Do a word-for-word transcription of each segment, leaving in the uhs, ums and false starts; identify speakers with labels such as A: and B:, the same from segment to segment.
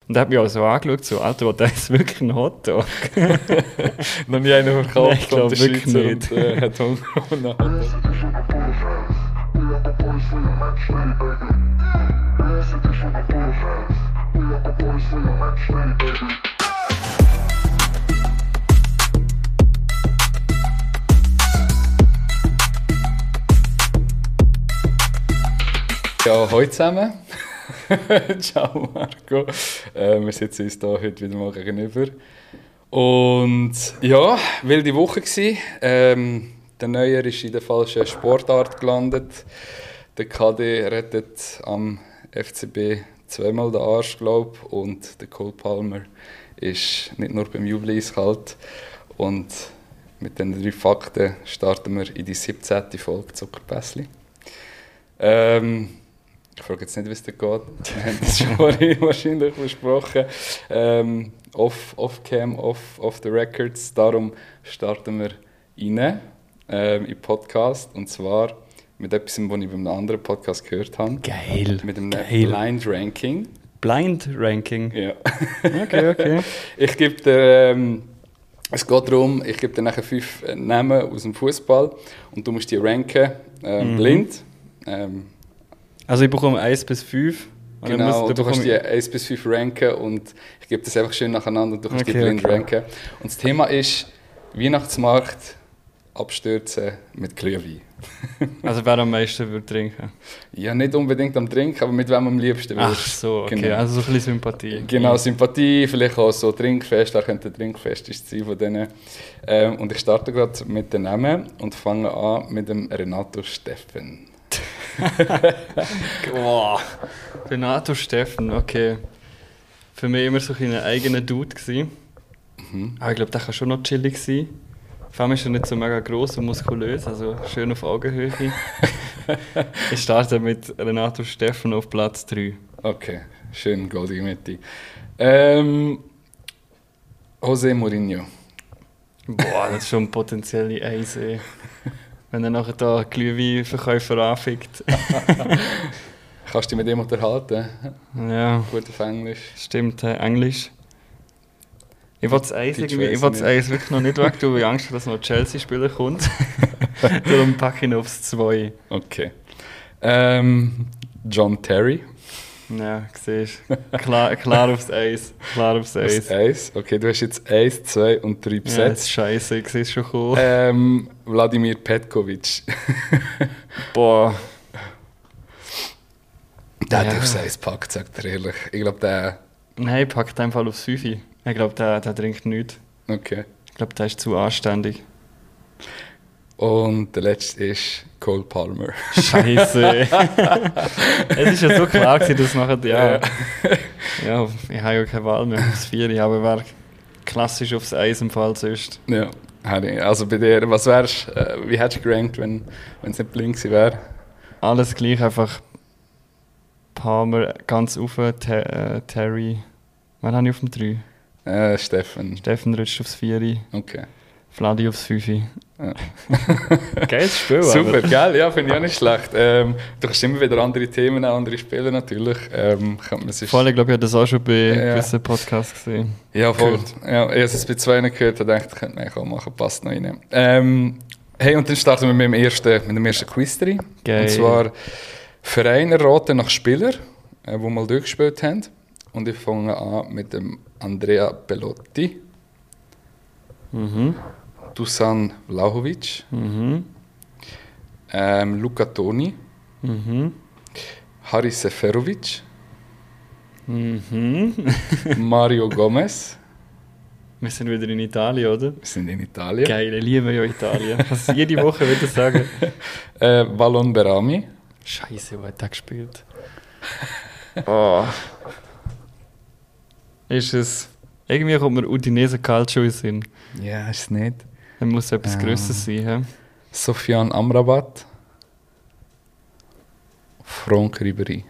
A: Und er hat mich auch so angeschaut, so, Alter, der ist wirklich ein Hotdog.
B: Noch nie einer verkauft.
A: Nein, ich glaube wirklich nicht.
B: Und, äh, hat Hunger und nachher. Ja, hallo zusammen. Ciao Marco. Äh, wir sitzen uns hier heute wieder mal gegenüber. Und ja, wilde Woche gsi. Ähm, der Neuer ist in der falschen Sportart gelandet. Der K D rettet am F C B zweimal den Arsch, glaube ich. Und der Cole Palmer ist nicht nur beim Jubel eiskalt. Und mit diesen drei Fakten starten wir in die siebzehnte Folge Zuckerpässli. Ähm, Ich frage jetzt nicht, wie es da geht. Wir haben das schon vorhin wahrscheinlich besprochen. Ähm, off, off cam, off, off the records. Darum starten wir rein ähm, in den Podcast. Und zwar mit etwas, was ich bei einem anderen Podcast gehört habe.
A: Geil.
B: Mit einem
A: Geil.
B: Blind Ranking.
A: Blind Ranking?
B: Ja.
A: Okay, okay.
B: Ich gebe dir, ähm, es geht darum, ich gebe dir nachher fünf Namen aus dem Fußball und du musst die ranken, ähm,
A: Mhm.
B: blind. Ähm,
A: Also ich bekomme eins bis fünf. Und dann
B: Genau,
A: muss-
B: du
A: dann
B: kannst die
A: bekomme
B: eins bis fünf ranken und ich gebe das einfach schön nacheinander und du kannst die
A: Okay,
B: blind
A: okay.
B: ranken. Und das Thema ist Weihnachtsmarkt abstürzen mit Glühwein.
A: ich- Also wer am meisten würde trinken?
B: Ja, nicht unbedingt am Trinken, aber mit wem am liebsten
A: Ach
B: willst.
A: so, okay.
B: Genau.
A: Also so ein bisschen Sympathie.
B: Genau, Sympathie, vielleicht auch so Trinkfest, da könnte ein Trinkfest sein von denen. Ähm, und ich starte gerade mit den Namen und fange an mit dem Renato Steffen.
A: Wow. Renato Steffen, okay. Für mich immer so ein eigener Dude gewesen.
B: Mhm.
A: Aber ich glaube, der kann schon noch chillig sein. Vor allem ist er nicht so mega gross und muskulös, also schön auf Augenhöhe. Ich starte mit Renato Steffen auf Platz drei.
B: Okay, schön, goldige Mitte. Ähm, José Mourinho.
A: Boah, das ist schon potenzielle Eins, ey. Wenn er nachher da Glühweinverkäufer anfickt.
B: Kannst du dich mit ihm unterhalten?
A: Ja,
B: Gut auf Englisch.
A: stimmt, äh, Englisch. Ich will das Eis
B: Deutsch
A: irgendwie, ich
B: weiss
A: will
B: ich
A: das Eis wirklich noch nicht weg, weil ich Angst habe, dass noch ein Chelsea-Spieler kommt. Darum packe ich ihn aufs zwei.
B: Okay. Ähm, John Terry.
A: Ja, siehst du. Klar, klar aufs Eis. Klar aufs Eis.
B: Das eins. Okay, du hast jetzt eins, zwei und drei
A: Ja, das
B: besetzt.
A: ist scheiße, ich sehe es schon kommen.
B: ähm, Wladimir Petkovic.
A: Boah.
B: Der
A: Ja.
B: hat aufs Eis gepackt, sagt er ehrlich. Ich glaube, der...
A: Nein, packt einfach aufs fünf. Ich glaube, der, der trinkt nichts.
B: Okay.
A: Ich glaube, der ist zu anständig.
B: Und der letzte ist Cole Palmer.
A: Scheiße. Es ist ja so klar gewesen, dass nachher, ja, ja, ich habe ja keine Wahl mehr aufs vier, aber wäre klassisch aufs Eis im Fall sonst.
B: Ja. Also bei dir, was wärst, äh, wie hättest du gerankt, wenn es nicht blind gewesen wäre?
A: Alles gleich, einfach Palmer ganz rauf, Te äh, Terry, wen habe ich auf dem drei?
B: Äh, Steffen.
A: Steffen rutscht aufs vier,
B: Okay.
A: Vladi aufs fünf.
B: Ja.
A: Geiles Spiel,
B: Super,
A: aber.
B: gell? Ja, finde ich auch nicht schlecht. Ähm, du hast immer wieder andere Themen, auch andere Spiele natürlich. Ähm, kann man sich
A: Vor allem, glaube ich, habe das auch schon bei
B: Ja.
A: gewissen Podcasts gesehen.
B: Ja, voll.
A: Gehört.
B: Ja, ich habe es bei zwei gehört und dachte, könnte man eigentlich auch machen, passt noch rein. Ähm, hey, und dann starten wir mit dem ersten, mit dem ersten Quiz rein.
A: Geil.
B: Und zwar Vereine raten nach Spielern, äh, die mal durchgespielt haben. Und ich fange an mit dem Andrea Belotti,
A: Mhm.
B: Dusan Vlahovic,
A: Mhm.
B: ähm, Luca Toni,
A: Mhm.
B: Haris Seferovic,
A: Mhm.
B: Mario Gomez.
A: Wir sind wieder in Italien, oder?
B: Wir sind in Italien.
A: Geil, ich liebe ja Italien. Ich kann es jede Woche wieder sagen.
B: Äh, Valon Berami.
A: Scheiße, wo hat der gespielt? Oh. Ist es... Irgendwie kommt mir Udinese Calcio in den Sinn.
B: Ja, ist es nicht.
A: Dann muss etwas
B: Ähm.
A: Grösseres sein, hä?
B: Sofian Amrabat. Franck Ribéry.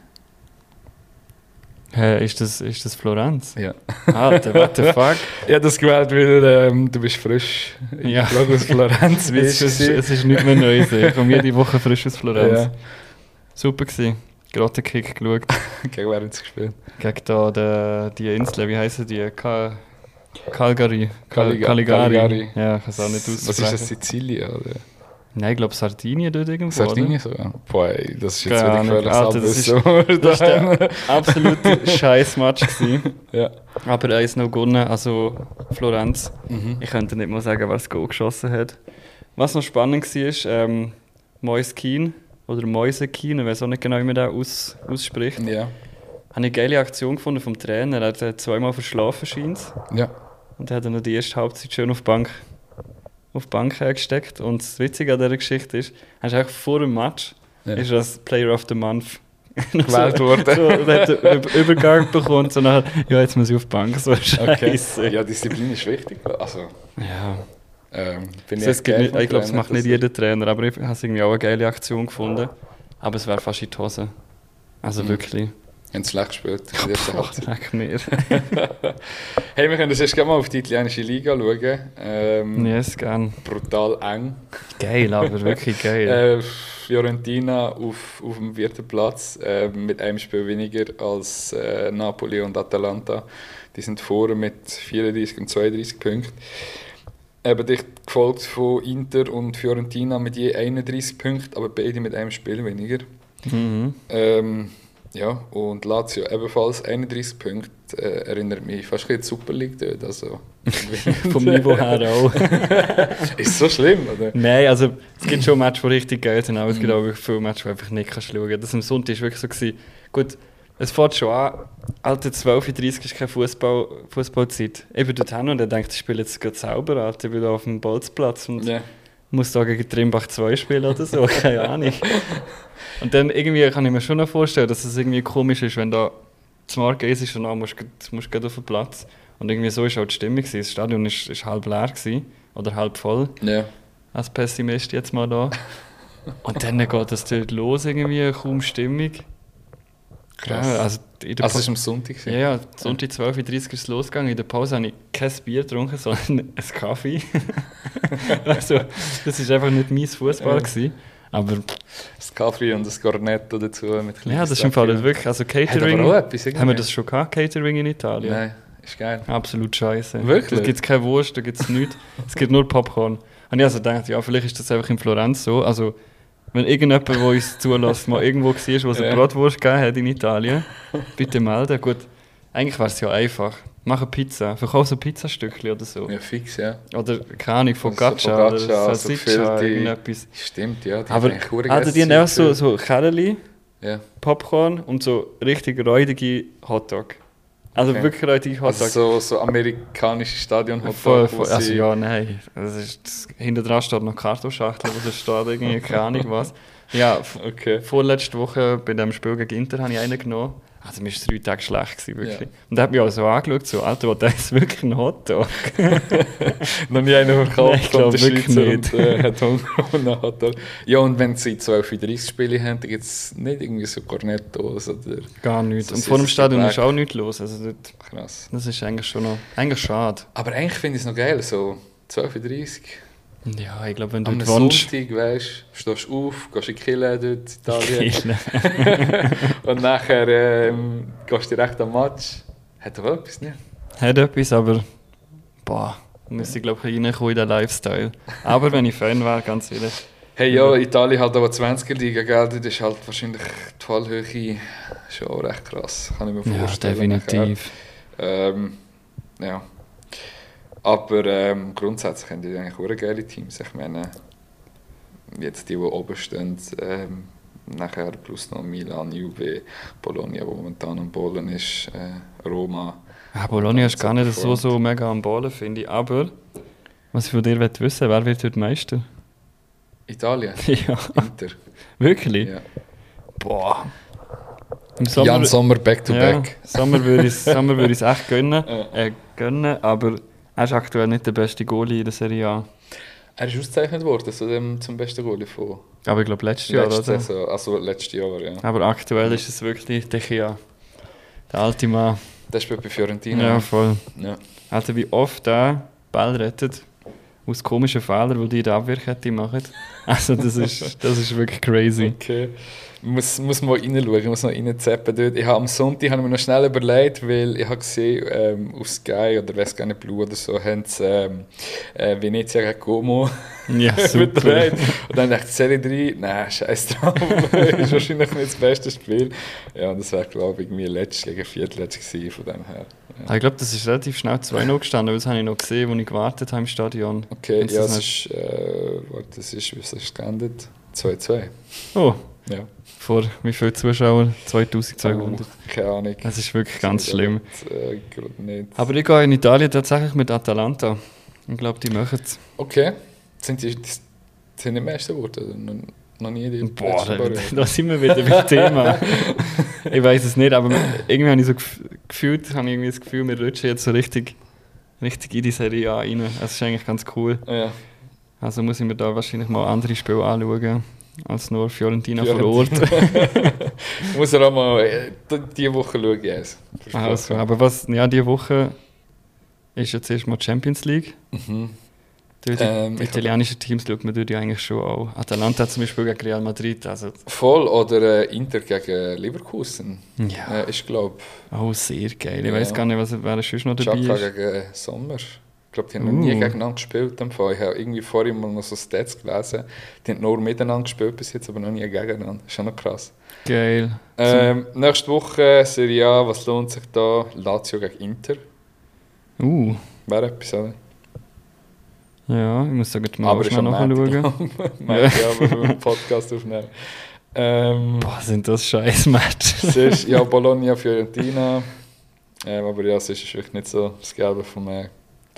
A: Hä, ist das, ist das Florenz?
B: Ja.
A: Alter, what the fuck?
B: Ich habe das gewählt, weil ähm, du bist frisch.
A: Ja.
B: Ich glaube aus Florenz.
A: Es
B: bist
A: ist,
B: du.
A: es ist nicht mehr neu. Ich komme jede Woche frisch aus Florenz.
B: Ja.
A: Super gewesen. Grottenkick geschaut.
B: Gegen wer hat es gespielt?
A: Gegen da die, die Insel, wie heissen die? Ka Calgary.
B: Calliga-
A: Caligari.
B: Caligari.
A: Ja, ich kann es auch nicht aussprechen.
B: Was ist das, Sizilien? Oder?
A: Nein, ich glaube Sardinien dort irgendwo.
B: Sardinien sogar? Boah, ey, das ist jetzt
A: Keine
B: wieder
A: Ahnung.
B: gefährliches
A: Alter, das ist-
B: Abwissen.
A: Das war der absolute Scheiß-Match gewesen.
B: Ja.
A: Aber eins noch gewonnen, also Florenz.
B: Mhm.
A: Ich könnte nicht mal sagen, wer das Goal geschossen hat. Was noch spannend war, ähm, Moise Kean oder Moise Kean, ich weiß auch nicht genau, wie man das aus, ausspricht.
B: Ja.
A: Habe eine geile Aktion gefunden vom Trainer. Er hat äh, zweimal verschlafen, scheint.
B: Ja.
A: Und er hat dann noch die erste Halbzeit schön auf die Bank, auf die Bank gesteckt. Und das Witzige an dieser Geschichte ist, er ist eigentlich vor dem Match
B: Ja.
A: ist er als Player of the Month
B: Gewählt worden.
A: So, so, er hat einen Über- Übergang bekommen, so nachher, ja, jetzt muss ich auf die Bank. So
B: Okay.
A: Scheiße.
B: Ja, Disziplin ist wichtig. Also,
A: Ja.
B: ähm, bin
A: Also es gibt
B: geil
A: nicht,
B: vom
A: ich glaube, es
B: Trainer,
A: macht nicht
B: dass er-
A: jeder Trainer, aber ich habe es irgendwie auch eine geile Aktion gefunden. Aber es wäre fast in die Hose. Also
B: Mhm.
A: wirklich.
B: Haben sie schlecht gespielt. in der ersten
A: Boah,
B: Halbzeit.
A: leck mir.
B: Hey, wir können das erst gerne mal auf die italienische Liga schauen. Ähm,
A: Yes, gern.
B: Brutal eng.
A: Geil, aber wirklich geil.
B: Äh, Fiorentina auf, auf dem vierten Platz äh, mit einem Spiel weniger als äh, Napoli und Atalanta. Die sind vorne mit vierunddreißig und zweiunddreißig Punkten. Eben dicht gefolgt von Inter und Fiorentina mit je einunddreißig Punkten, aber beide mit einem Spiel weniger.
A: Mhm.
B: Ähm, ja, und Lazio ebenfalls einunddreißig Punkte. Äh, erinnert mich fast ein bisschen an die Super League dort. Also,
A: Vom Niveau her auch.
B: ist so schlimm, oder?
A: Nein, also es gibt schon Matches, die richtig geil sind, aber es gibt auch wirklich viele Matches, die einfach nicht kannst schauen kannst. Das am Sonntag war wirklich so. Gewesen. Gut, es fängt schon an, Alter, zwölf Uhr dreißig ist keine Fußball, Fußballzeit. Ich bin dort hin und er denkt, ich spiele jetzt gerade sauber, Alter, ich bin da auf dem Bolzplatz und
B: Ja.
A: muss da gegen Trimbach zwei spielen oder so, keine Ahnung. Und dann irgendwie kann ich mir schon noch vorstellen, dass es irgendwie komisch ist, wenn da zum Morgen ist und dann musst du grad- musst du gerade auf den Platz. Und irgendwie so war auch die Stimmung gewesen. Das Stadion ist, ist halb leer gewesen, oder halb voll.
B: Ja.
A: Als Pessimist jetzt mal da. Und dann geht es dort los, irgendwie, kaum Stimmung.
B: Krass.
A: Ja, also in der
B: Also,
A: Pa-
B: es war am Sonntag.
A: ja, ja, Sonntag zwölf Uhr dreißig ist es losgegangen. In der Pause habe ich kein Bier getrunken, sondern einen Kaffee. Also, das war einfach nicht mein Fußball.
B: Ja.
A: gewesen. Aber
B: Das Kaffee und das Cornetto dazu. Mit
A: ja, das ist im Fall wirklich. Also
B: Hat aber
A: Catering.
B: auch etwas, irgendwie.
A: Haben wir das schon gehabt, Catering in Italien?
B: Nein, ist geil.
A: Absolut scheiße.
B: Wirklich?
A: Da gibt es keine Wurst, da gibt es nichts. Es gibt nur Popcorn. Und ich also gedacht, ja, vielleicht ist das einfach in Florenz so. Also, wenn irgendjemand, der uns zulässt, mal irgendwo war, wo es eine
B: Ja.
A: Bratwurst gegeben hat in Italien, bitte melden. Gut, eigentlich wäre es ja einfach. Mach eine Pizza, verkauf so Pizzastückchen oder so.
B: Ja, fix, ja.
A: Oder keine Ahnung, Focaccia
B: So
A: oder
B: Focaccia, so
A: Salsiccia,
B: gefüllte-
A: irgendetwas.
B: Stimmt, ja. Die
A: Aber
B: haben eigentlich verdammt
A: also,
B: geiles
A: die haben
B: Zeug
A: einfach so,
B: für-
A: so Kerli,
B: Ja.
A: Popcorn und so richtig räudige Hotdog. Also
B: Okay.
A: wirklich räudige Hotdog.
B: Also so, so amerikanische stadion
A: Voll, voll. Also ja, nein. Das ist, das, hinter dran steht noch Kartonschachtel, wo da steht irgendwie keine Ahnung was. Ja, f-
B: Okay.
A: vorletzte Woche bei dem Spiel gegen Inter habe ich einen genommen. Also mir war es drei Tage schlecht, gewesen, wirklich.
B: Ja.
A: Und er hat mich auch so angeschaut, so, Alter, das ist wirklich ein Hotdog.
B: Noch nie einer
A: Nein,
B: verkauft
A: ich
B: von
A: glaub
B: der
A: wirklich
B: Schweizer
A: nicht.
B: und äh, hat Hunger und einen Hotdog. Ja, und wenn sie zwölf Uhr dreißig Spiele haben, dann gibt es nicht irgendwie so Cornettos oder...
A: Gar nichts.
B: So
A: Und vor dem
B: süßes
A: Stadion
B: Gebäck.
A: ist auch nichts los. Also dort,
B: Krass.
A: das ist eigentlich schon noch, eigentlich schade.
B: Aber eigentlich finde ich es noch geil, so zwölf Uhr dreißig.
A: Ja, ich glaube, wenn du
B: Am
A: dort wohnst...
B: Sonntag, weißt du, stehst du auf, gehst in die Kille dort in Italien.
A: Kiel.
B: Und nachher ähm, gehst du direkt am Match. Hat doch etwas, ne?
A: Hat etwas, aber... Boah, müsste ich glaube ich reinkommen in den Lifestyle. Aber wenn ich Fan wäre, ganz ehrlich...
B: Hey, ja, Italien hat aber zwanziger Liga, gell? Das ist halt wahrscheinlich die Fallhöhe schon auch recht krass, kann ich mir
A: Ja,
B: vorstellen.
A: definitiv.
B: nachher. Ähm, ja. Aber ähm, grundsätzlich haben die eigentlich auch geile Teams. Ich meine, jetzt die, die oben stehen, ähm, nachher plus noch Milan, Juve, Bologna, wo momentan am Ballen ist, äh, Roma.
A: Ja, Bologna ist gar nicht so, so mega am Ballen, finde ich. Aber, was ich von dir wissen will, wer wird dort Meister?
B: Italien,
A: Ja,
B: Inter.
A: wirklich?
B: Ja.
A: Boah. Im
B: Jan Sommer back to
A: ja,
B: back.
A: Sommer würde ich Sommer würde ich es echt gönnen,
B: Ja.
A: äh, gönnen, aber er ist aktuell nicht der beste Goalie in der Serie A.
B: Er ist ausgezeichnet worden zu dem, zum besten Goalie von
A: Aber ich glaube letztes Jahr,
B: letzter
A: oder?
B: Saison, also letztes Jahr, ja.
A: Aber aktuell ist es wirklich De Gea. Der alte Mann.
B: Der spielt bei Fiorentina.
A: Ja, voll.
B: Ja.
A: Also wie oft der Ball rettet aus komischen Fehlern, die die in der Abwehrkette machen. Also das ist, das ist wirklich crazy.
B: Okay. muss, muss mal reinschauen, muss noch reinzappen dort. Ich habe am Sonntag habe ich mir noch schnell überlegt, weil ich habe gesehen, ähm, auf Sky oder weiß gar nicht, Blue oder so, haben sie ähm, äh, Venezia gegen Como
A: Ja, super.
B: und dann dachte ich, Serie drei, nein, scheiß drauf, ist wahrscheinlich nicht das beste Spiel. Ja, und das wäre, glaube ich, irgendwie letztes gegen Viertletztes gewesen, von dem her. Ja.
A: Ich glaube, das ist relativ schnell zwei null gestanden, weil das habe ich noch gesehen, als ich gewartet habe im Stadion.
B: Okay,
A: Wenn's
B: ja,
A: das
B: es
A: nicht-
B: ist, äh, warte, das ist, wie ist das geendet? zwei zwei.
A: Oh,
B: Ja.
A: vor wie viele Zuschauer? zweitausendzweihundert.
B: Oh, keine Ahnung.
A: Das ist wirklich ganz schlimm.
B: Äh, gerade nicht.
A: Aber ich gehe in Italien tatsächlich mit Atalanta. Ich glaube, die machen es.
B: Okay. Sind die, die sind die meisten Worte? Also noch, noch nie die
A: Boah,
B: letzten
A: da,
B: paar Jahre?
A: da sind wir wieder beim Thema. Ich weiß es nicht, aber irgendwie habe ich so gef- gefühlt, habe ich irgendwie das Gefühl, wir rutschen jetzt so richtig, richtig in die Serie A rein. Das ist eigentlich ganz cool.
B: Ja.
A: Also muss ich mir da wahrscheinlich mal andere Spiele anschauen, als nur Fiorentina vor Ort.
B: Muss er auch mal äh, diese Woche schauen, yes.
A: Also, aber was, ja, diese Woche ist jetzt erstmal Champions League.
B: Mhm.
A: Die, die,
B: Ähm,
A: die
B: ich
A: italienischen Teams schaut man dort ja eigentlich schon auch. Atalanta zum Beispiel gegen Real Madrid. Also,
B: Voll oder äh, Inter gegen Leverkusen.
A: ja,
B: Äh, ich glaube,
A: auch sehr geil. Ich
B: Ja.
A: weiß gar nicht, was, wer sonst noch dabei
B: Chaka
A: ist.
B: gegen Sommer. Ich glaube, die haben noch nie
A: Uh.
B: gegeneinander gespielt. Im Fall. Ich habe irgendwie vorhin mal noch so Stats gelesen. Die haben nur miteinander gespielt bis jetzt, aber noch nie gegeneinander. Das ist schon noch krass.
A: Geil.
B: Ähm, nächste Woche Serie A, was lohnt sich da? Lazio gegen Inter.
A: Uh,
B: Wäre etwas, oder?
A: ja, ich muss da gleich mal
B: aber ist
A: schnell
B: am
A: nachschauen.
B: Montag. Montag, aber wir einen Podcast aufnehmen. Ähm,
A: Boah, sind das scheiß Matches.
B: sonst, ja, Bologna, Fiorentina. Ähm, aber ja, es ist wirklich nicht so das Gelbe von mir.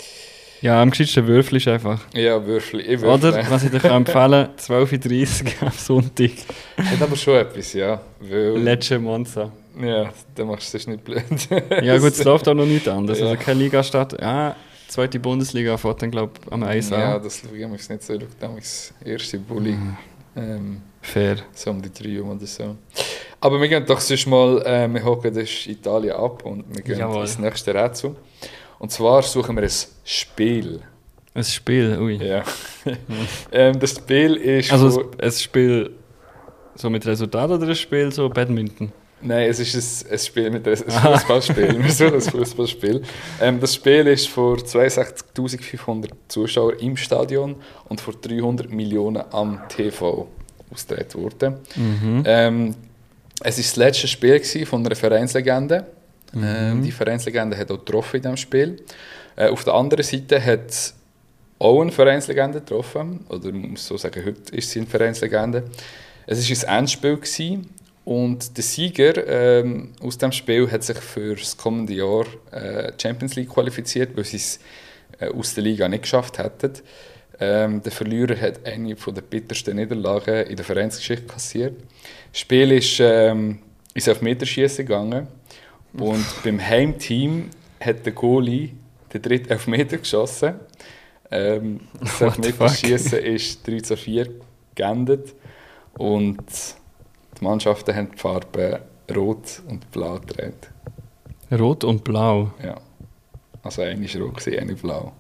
A: Ja, am geschicktesten Würfel ist einfach.
B: Ja, Würfel, ich würfel.
A: Oder, was ich dir kann empfehlen kann, zwölf Uhr dreißig am Sonntag.
B: Hat aber schon etwas, ja. Weil,
A: Lecce Monza.
B: ja, dann machst du das nicht blöd.
A: Ja gut, es läuft auch noch nicht anders.
B: Ja.
A: Also keine Liga statt. Ja, zweite Bundesliga fährt dann glaube ich am eins
B: Ja,
A: an.
B: das schaue ich mich nicht so. Ich schaue damals erste Bulli. Ähm,
A: Fair.
B: so um die drei um oder so. Aber wir gehen doch sonst mal, äh, wir hocken das Italien ab und wir gehen
A: Jawohl.
B: ins nächste Rätsel. Und zwar suchen wir ein Spiel.
A: Ein Spiel, ui.
B: Ja. ähm, das Spiel ist...
A: Also
B: von-
A: ein, ein Spiel so mit Resultat oder ein Spiel so Badminton?
B: Nein, es ist ein, ein Spiel mit einem ein Fußballspiel. Wir suchen ein Fußballspiel. Ähm, das Spiel ist vor zweiundsechzigtausendfünfhundert Zuschauern im Stadion und vor dreihundert Millionen am T V ausgetragen worden.
A: Mhm.
B: Ähm, es war das letzte Spiel gewesen von einer Vereinslegende. Ähm, die Vereinslegende hat auch getroffen in diesem Spiel. Äh, auf der anderen Seite hat es auch eine Vereinslegende getroffen. Oder man muss so sagen, heute ist sie eine Vereinslegende. Es war ein Endspiel gewesen. Und der Sieger ähm, aus diesem Spiel hat sich für das kommende Jahr äh, Champions League qualifiziert, weil sie es äh, aus der Liga nicht geschafft hätten. Ähm, der Verlierer hat eine von der bittersten Niederlagen in der Vereinsgeschichte kassiert. Das Spiel ist ähm, ins Elfmeterschießen gegangen. Und beim Heimteam hat der Goalie den dritten Elfmeter geschossen. Ähm, das
A: What the
B: Elfmeterschießen ist drei zu vier geendet. Und die Mannschaften haben die Farben Rot und Blau gedreht.
A: Rot und Blau.
B: Ja. Also eine ist rot, eine blau.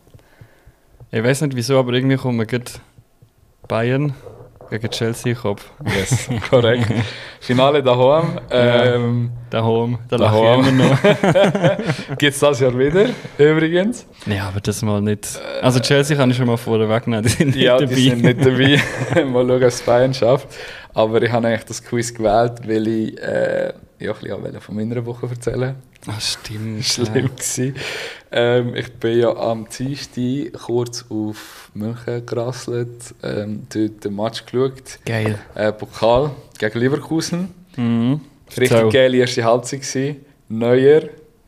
A: Ich weiß nicht wieso, aber irgendwie kommen gerade Bayern gegen Chelsea in den Kopf.
B: Yes, korrekt. Finale daheim. Ähm,
A: Daheim, da lache ich
B: Daheim.
A: immer noch.
B: Gibt es das Jahr wieder, übrigens?
A: Nee, aber das mal nicht. Also Chelsea kann ich schon mal vorher wegnehmen, die sind nicht
B: Ja,
A: dabei.
B: die sind nicht dabei. Mal schauen, was Bayern schafft. Aber ich habe eigentlich das Quiz gewählt, weil ich äh, ja, ein bisschen von meiner Woche erzählen
A: Ach, stimmt.
B: Schlimm gewesen. Ähm, ich bin ja am Dienstag kurz auf München gerasselt, ähm, dort den Match geschaut.
A: Geil.
B: Äh, Pokal gegen Leverkusen.
A: Mhm.
B: Richtig
A: Erzähl.
B: geile erste Halbzeit gewesen. Neuer.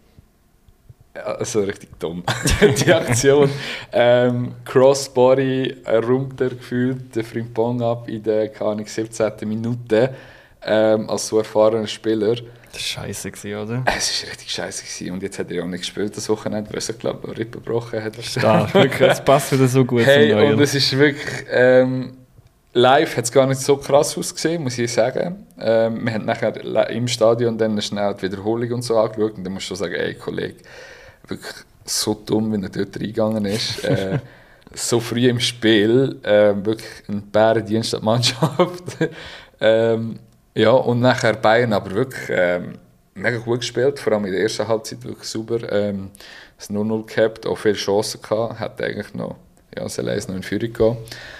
B: Ja, also richtig dumm. Die Aktion. Ähm, Crossbody äh, räumt er gefühlt den Frimpong ab in der keine Ahnung, siebzehnten Minute. Ähm, als so erfahrener Spieler.
A: Das war scheiße, gewesen, oder?
B: Es war richtig scheiße gewesen. Und jetzt hat er ja auch nicht gespielt das Wochenende, weil er, glaube ich, Rippen gebrochen hat.
A: Stark, wirklich. Es passt wieder so gut
B: Hey,
A: zum Neuer.
B: und es ist wirklich... Ähm, live hat es gar nicht so krass ausgesehen, muss ich sagen. Ähm, wir haben nachher li- im Stadion dann schnell die Wiederholung und so angeschaut. Und dann musst du schon sagen, ey Kollege, wirklich so dumm, wie er dort reingegangen ist. äh, so früh im Spiel, äh, wirklich ein Bärendienst an die Mannschaft. ähm, Ja, und nachher Bayern aber wirklich ähm, mega gut gespielt, vor allem in der ersten Halbzeit wirklich super. Ähm, das null null gehabt, auch viele Chancen gehabt, hätte eigentlich noch, ja, soll eins noch in Führung gehen.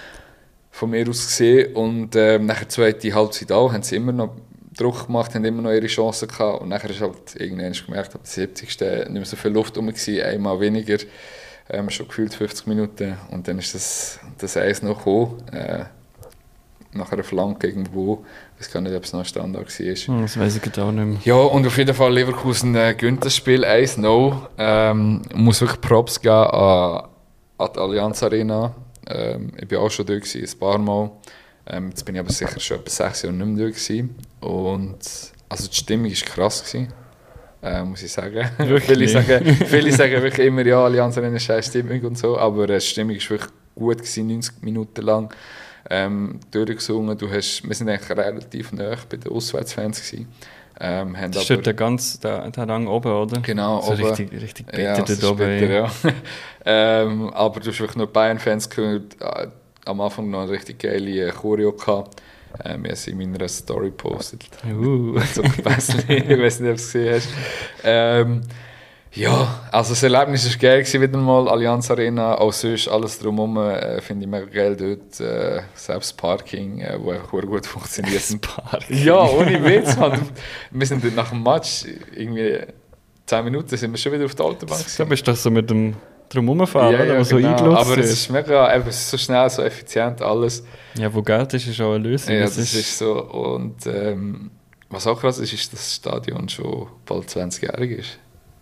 B: Von mir aus gesehen. Und ähm, nachher zweite Halbzeit auch, haben sie immer noch Druck gemacht, haben immer noch ihre Chancen gehabt. Und nachher ist halt irgendwann gemerkt, ab der siebzigsten nicht mehr so viel Luft rum gewesen, einmal weniger, ähm, schon gefühlt fünfzig Minuten. Und dann ist das, das eins noch gekommen. Äh, nach einer Flanke irgendwo. Ich weiß gar nicht, ob es noch ein Standard war.
A: Das weiß ich gerade auch nicht mehr.
B: Ja, und auf jeden Fall Leverkusen äh, gewinnt das Spiel eins null. Ähm, ich muss wirklich Props geben an, an die Allianz Arena. Ähm, ich war auch schon dort, gewesen, ein paar Mal. Ähm, jetzt bin ich aber sicher schon etwa sechs Jahre nicht mehr dort gewesen. Und also die Stimmung war krass gewesen, äh, muss ich sagen. viele, sagen viele sagen wirklich immer, ja, Allianz Arena ist eine Stimmung und so, aber äh, die Stimmung war wirklich gut gewesen, neunzig Minuten lang. Ähm, durchgesungen. Du hast, wir sind eigentlich relativ nah bei den Auswärtsfans gewesen. Ähm,
A: das ist dort der ganz der, der Rang oben, oder?
B: Genau,
A: so
B: oben.
A: richtig, richtig bitter
B: ja,
A: dort oben.
B: Bitter, ja. ähm, aber du hast wirklich nur Bayern-Fans gehört. Äh, am Anfang noch eine richtig geile Choreo gehabt. Ähm, ich habe sie in meiner Story gepostet.
A: Uh.
B: So ein bisschen, ich weiß nicht, ob du es gesehen hast. Ähm, Ja, also das Erlebnis war geil gewesen, wieder mal, Allianz Arena, auch sonst alles drumherum äh, finde ich mega geil dort, äh, selbst das Parking, äh, wo einfach gut funktioniert.
A: Das Parking?
B: Ja, ohne Witz, man. Wir sind dort nach dem Match, irgendwie zehn Minuten sind wir schon wieder auf der Autobahn gewesen.
A: Du bist doch so mit dem Drumherumfahren,
B: ja,
A: oder?
B: Ja,
A: So
B: genau.
A: eingelassen
B: Aber es
A: ist.
B: ist mega, eben, es ist so schnell, so effizient alles.
A: Ja, wo Geld ist, ist auch eine Lösung.
B: Ja,
A: das,
B: das
A: ist
B: ist so, und ähm, was auch krass ist, ist, dass das Stadion schon bald zwanzigjährig ist.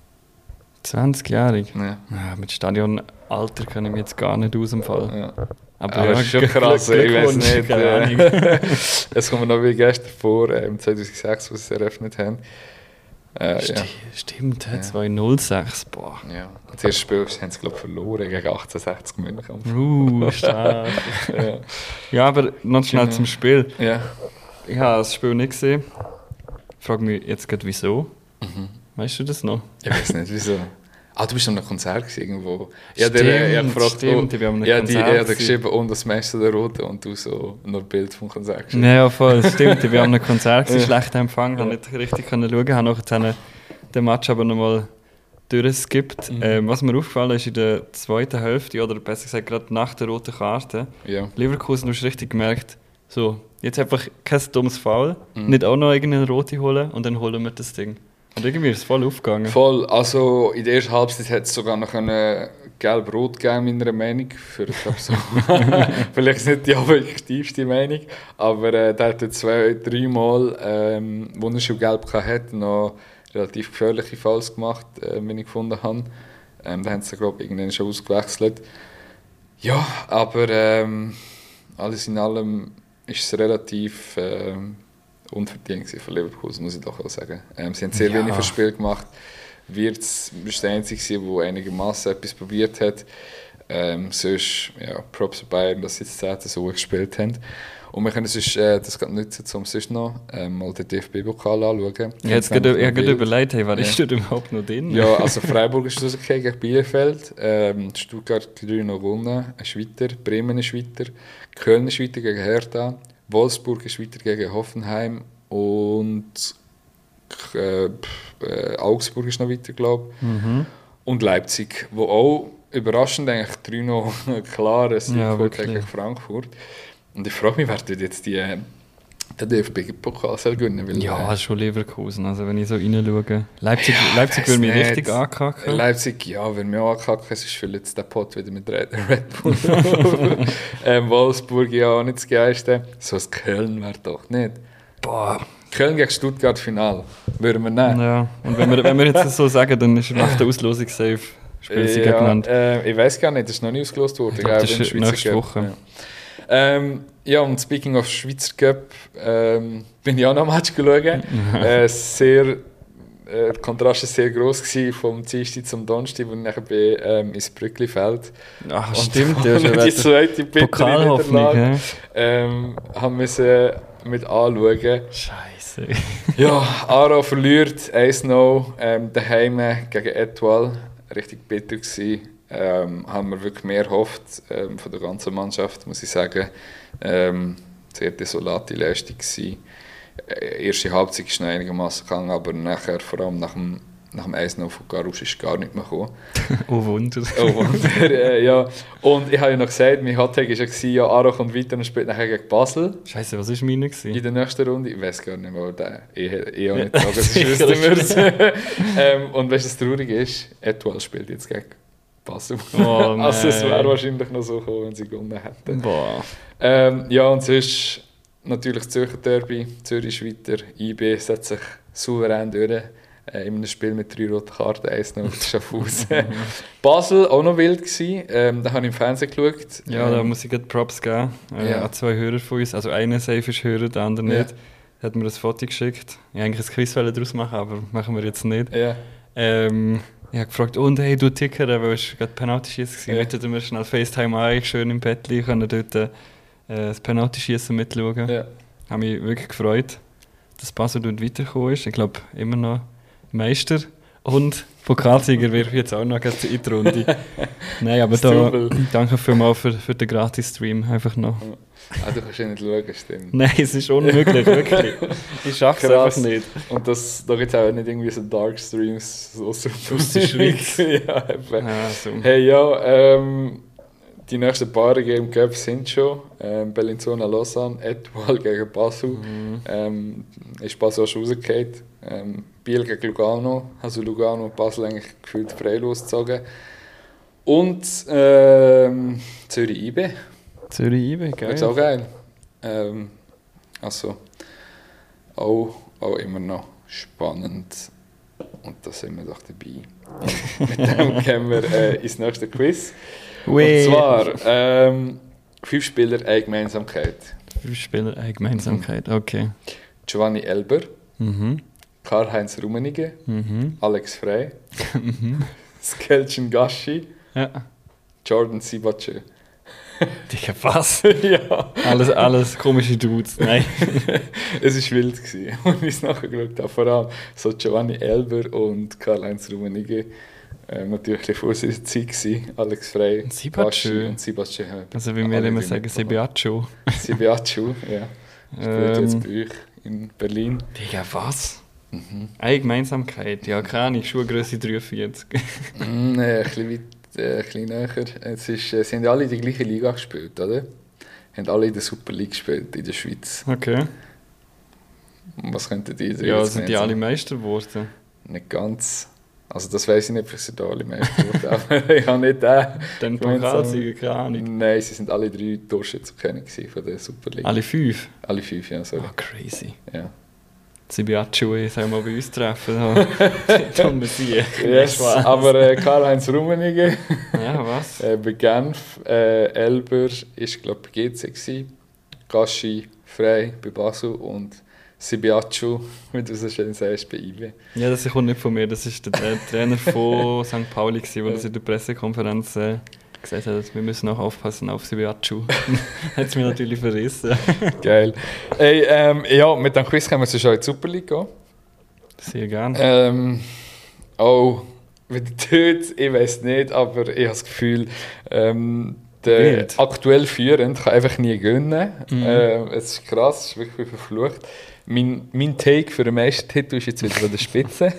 A: zwanzigjährig?
B: Ja.
A: Ja, mit Stadionalter kenne ich mich jetzt gar nicht aus dem Fall.
B: Ja.
A: Aber,
B: Aber
A: ja,
B: es ist schon krass, ich weiß
A: Glückwunsch,
B: nicht.
A: keine Ahnung.
B: Äh, es kommt mir noch wie gestern vor, äh, im zweitausendsechs, wo sie es eröffnet haben. Äh,
A: Sti-
B: ja.
A: Stimmt,
B: Ja.
A: zweitausendsechs, boah.
B: Ja. Und das erste Spiel haben sie, glaube ich, verloren gegen achtzehnhundertsechzig München.
A: Uh, stark.
B: ja.
A: Ja, aber noch schnell
B: Genau.
A: zum Spiel.
B: ja.
A: Ich habe das Spiel nicht gesehen. Ich frage mich jetzt gerade, wieso.
B: Mhm.
A: Weißt du das noch?
B: Ich weiß nicht, wieso. Ah, du bist an einem Konzert gewesen, irgendwo. Ja,
A: Stimmt,
B: der, ich habe gefragt,
A: stimmt,
B: wo,
A: ich bin an einem
B: ja, die,
A: Konzert
B: er hat
A: gewesen.
B: geschrieben, und das Meister der Rote, und du so noch ein Bild vom Konzert geschrieben.
A: Ja, voll, das stimmt. Ich war an einem Konzert,
B: Ja.
A: schlechter Empfang, habe nicht richtig können schauen, habe nachher den Match aber nochmal durchgeskippt.
B: Mhm.
A: Ähm, was mir aufgefallen ist, in der zweiten Hälfte, oder besser gesagt gerade nach der roten Karte,
B: Ja.
A: Leverkusen, du hast richtig gemerkt, so, jetzt einfach kein dummes Foul,
B: Mhm.
A: nicht auch noch irgendeine rote holen und dann holen wir das Ding. Und irgendwie ist es voll aufgegangen.
B: Voll, also in der ersten Halbzeit hätte es sogar noch eine gelb-rot gegeben, meiner Meinung. Für, ich glaub, so. Vielleicht nicht die objektivste Meinung, aber äh, der hat zwei, dreimal, ähm, wo er schon gelb hatte, noch relativ gefährliche Fouls gemacht, äh, wie ich gefunden habe. Ähm, da haben sie, glaube ich, irgendwann schon ausgewechselt. Ja, aber ähm, alles in allem ist es relativ ähm, unverdient von Leverkusen, muss ich doch auch sagen. Ähm, sie haben sehr
A: Ja.
B: wenig fürs Spiel gemacht. Wirtz ist der Einzige, der einigermaßen etwas probiert hat. Ähm, sonst, ja, Props für Bayern, dass sie jetzt zehnten so gespielt haben. Und wir können sonst, äh, das gerade nutzen, um sonst noch ähm, mal den D F B-Pokal anzuschauen.
A: Ich habe jetzt gerade ich hab gerade überlegt, hey, wer
B: Ja.
A: ist dort überhaupt noch drin?
B: Ja, also Freiburg ist rausgekommen gegen Bielefeld, ähm, Stuttgart drei noch gewonnen, ist weiter, Bremen ist weiter, Köln ist weiter gegen Hertha, Wolfsburg ist weiter gegen Hoffenheim und äh, pff, äh, Augsburg ist noch weiter, glaube ich.
A: Mhm.
B: Und Leipzig, wo auch überraschend eigentlich drei noch klar Sieg
A: Ja,
B: geholt
A: wirklich.
B: gegen Frankfurt. Und ich frage mich, wer dort jetzt die, äh, den D F B-Pokal soll gewinnen will.
A: Ja, schon Leverkusen. Also wenn ich so reinschaue. Leipzig,
B: Ja,
A: Leipzig
B: weiß
A: würde mich
B: nicht.
A: richtig ankacken.
B: Leipzig, ja, wenn wir auch ankacken, sonst füllt jetzt der Pot wieder mit Red, Red Bull. ähm, Wolfsburg, ja, auch nicht das Geilste. So ein Köln wäre doch nicht.
A: Boah.
B: Köln gegen Stuttgart Final, würden wir nehmen.
A: Ja, und wenn wir, wenn wir jetzt das so sagen, dann ist nach der Auslosung safe. Spielsieger
B: ja,
A: genannt.
B: äh, ich weiß gar nicht, das ist noch nicht ausgelost worden.
A: Ich glaub, das
B: im
A: ist
B: Schweizer
A: nächste
B: Cup.
A: Woche.
B: Ja. Ähm, ja, und speaking of Schweizer Cup, ähm, bin ich auch noch ein Match geschaut. äh, sehr, äh, der Kontrast war sehr gross gewesen, vom Dienstag zum Donnerstag, wo ich nachher bin, ähm, ins Brücklifeld.
A: Ach,
B: Und
A: stimmt, ja, schon
B: die
A: wieder
B: zweite bittere
A: Pokalhoffnung.
B: Niederlage
A: hä?
B: ähm, haben müssen mit anschauen.
A: Scheiße.
B: Ja, Aarau verliert eins null ähm, daheim gegen Etoile. Richtig bitter gewesen. Ähm, haben wir wirklich mehr erhofft ähm, von der ganzen Mannschaft, muss ich sagen. Ähm, sehr desolate Leistung gewesen. die erste Halbzeit ist noch einigermaßen gegangen, aber nachher, vor allem nach dem, nach dem eins null von Garus, ist gar nicht mehr gekommen.
A: Oh Wunder.
B: Oh Wunder, äh, ja. Und ich habe ja noch gesagt, mein Hottag war ja, ja, Aro kommt weiter und spielt nachher gegen Basel.
A: Scheiße, was war meine?
B: In der nächsten Runde. Ich weiß gar nicht mehr, der ich, ich auch nicht sagen, das wüssten wir. ähm, Und weißt du, das Traurige ist, Etoile spielt jetzt gegen Basel.
A: Oh,
B: also es wäre wahrscheinlich noch so gekommen, wenn sie gewonnen hätten.
A: Boah.
B: Ähm, ja, und sonst natürlich Zürcher Derby, Zürich weiter, I B setzt sich souverän durch. Äh, in einem Spiel mit drei roten Karten, eins noch auf Schaffhausen. Basel auch noch wild gewesen, ähm, da habe ich im Fernsehen geschaut.
A: Ja,
B: ähm,
A: da muss ich gerade Props geben. Äh,
B: ja.
A: An zwei Hörer von uns, also einer safe ist Hörer, der andere
B: Ja.
A: nicht. Er hat mir ein Foto geschickt. Ich wollte eigentlich ein Quiz daraus machen, aber machen wir jetzt nicht.
B: Ja.
A: Ähm, ich habe gefragt, und hey, du Ticker, weil es gerade Penalty-Schießen war.
B: Ja.
A: Möchten wir schnell FaceTime an, schön im Bett liegen, können dort äh, das Penalty-Schießen mitschauen.
B: Ja.
A: Ich habe mich wirklich gefreut, dass Basel dort weitergekommen ist. Ich glaube, immer noch Meister und Pokalsieger wäre jetzt auch noch in die Runde. Nein, aber da, danke vielmals für, für den Gratis-Stream. Einfach noch.
B: Ah, du kannst ja nicht schauen, stimmt.
A: Nein, es ist unmöglich, wirklich. Ich schaffe es einfach nicht.
B: Und das, da gibt es auch nicht irgendwie so Dark Streams so aus
A: der Schweiz.
B: ja, eben.
A: Ja, so.
B: Hey, ja, ähm, die nächsten Paare im Cup sind schon. Ähm, Bellinzona Lausanne, Etoile gegen Basel.
A: Mhm.
B: Ähm, ist Basel auch schon rausgefallen. Ähm, Biel gegen Lugano. Also Lugano und Basel eigentlich gefühlt frei losgezogen. Und ähm, Zürich I B.
A: Zürich I B, geil.
B: Das ist auch geil. Ähm, also, auch, auch immer noch spannend. Und da sind wir doch dabei. Mit dem gehen wir äh, ins nächste Quiz.
A: Ui.
B: Und zwar, ähm, fünf Spieler, eine Gemeinsamkeit.
A: Fünf Spieler, eine Gemeinsamkeit, okay.
B: Giovanni Elber,
A: Mhm.
B: Karl-Heinz Rummenigge,
A: Mhm.
B: Alex Frey,
A: Mhm.
B: Skelchen Gashi,
A: Ja.
B: Jordan Sibacı.
A: Digga, was?
B: Ja.
A: Alles, alles komische Dudes, nein.
B: Es war wild, gewesen, als ich es nachgeschaut habe. Vor allem so Giovanni Elber und Karl-Heinz Rummenigge. Ähm, natürlich vor seiner Zeit gewesen. Alex Frey,
A: Sibacı.
B: Gashi und Sibacı.
A: Also wie wir immer sagen, Sebiaccio.
B: Sibacı, ja. Spielt
A: Ähm,
B: jetzt bei euch in Berlin.
A: Digga, was?
B: Mhm.
A: Eine Gemeinsamkeit, ja, keine Ahnung, Schuhgröße dreiundvierzig.
B: Mm, äh, ein bisschen weit, äh, ein bisschen näher. Es ist, äh, sie haben alle in der gleichen Liga gespielt, oder? Haben alle in der Super League gespielt, in der Schweiz.
A: Okay.
B: Was könnten die denn
A: Ja,
B: jetzt
A: sind die
B: nennen?
A: alle Meister geworden?
B: Nicht ganz. Also das weiss ich nicht, vielleicht sind alle Meister geworden, aber ich habe nicht den.
A: Dann
B: gemeinsam-
A: Pokalsieger, keine Ahnung.
B: Nein, sie sind alle drei Torschützen gewesen von der Super League.
A: Alle fünf?
B: Alle fünf, ja, sorry.
A: Oh, crazy.
B: Ja.
A: Sebiaccio, ich soll mal bei uns treffen. Dumme Sie.
B: Yes, aber äh, Karl-Heinz Rummenigge
A: Ja, was?
B: äh, bei Genf, äh, Elber ist glaube ich bei G C gewesen, Gashi Frey bei Basel und Sibiaccio, wie du so schön sagst, bei I B.
A: Ja, das kommt nicht von mir, das war der Tra- Trainer von Sankt Pauli, gewesen, der das in der Pressekonferenz äh, gesagt hat, wir müssen auch aufpassen auf Sebiaccio. Hat es mir natürlich verrissen.
B: Geil. Hey, ähm, ja, mit dem Quiz können wir schon in die Super League gehen.
A: Sehr gerne.
B: Ähm, oh, wieder dort, ich weiß nicht, aber ich habe das Gefühl, ähm, der
A: Wild.
B: aktuell Führende kann einfach nie gewinnen.
A: Mhm.
B: Ähm, es ist krass, es ist wirklich verflucht. Mein, mein Take für den Meistertitel ist jetzt wieder von der Spitze.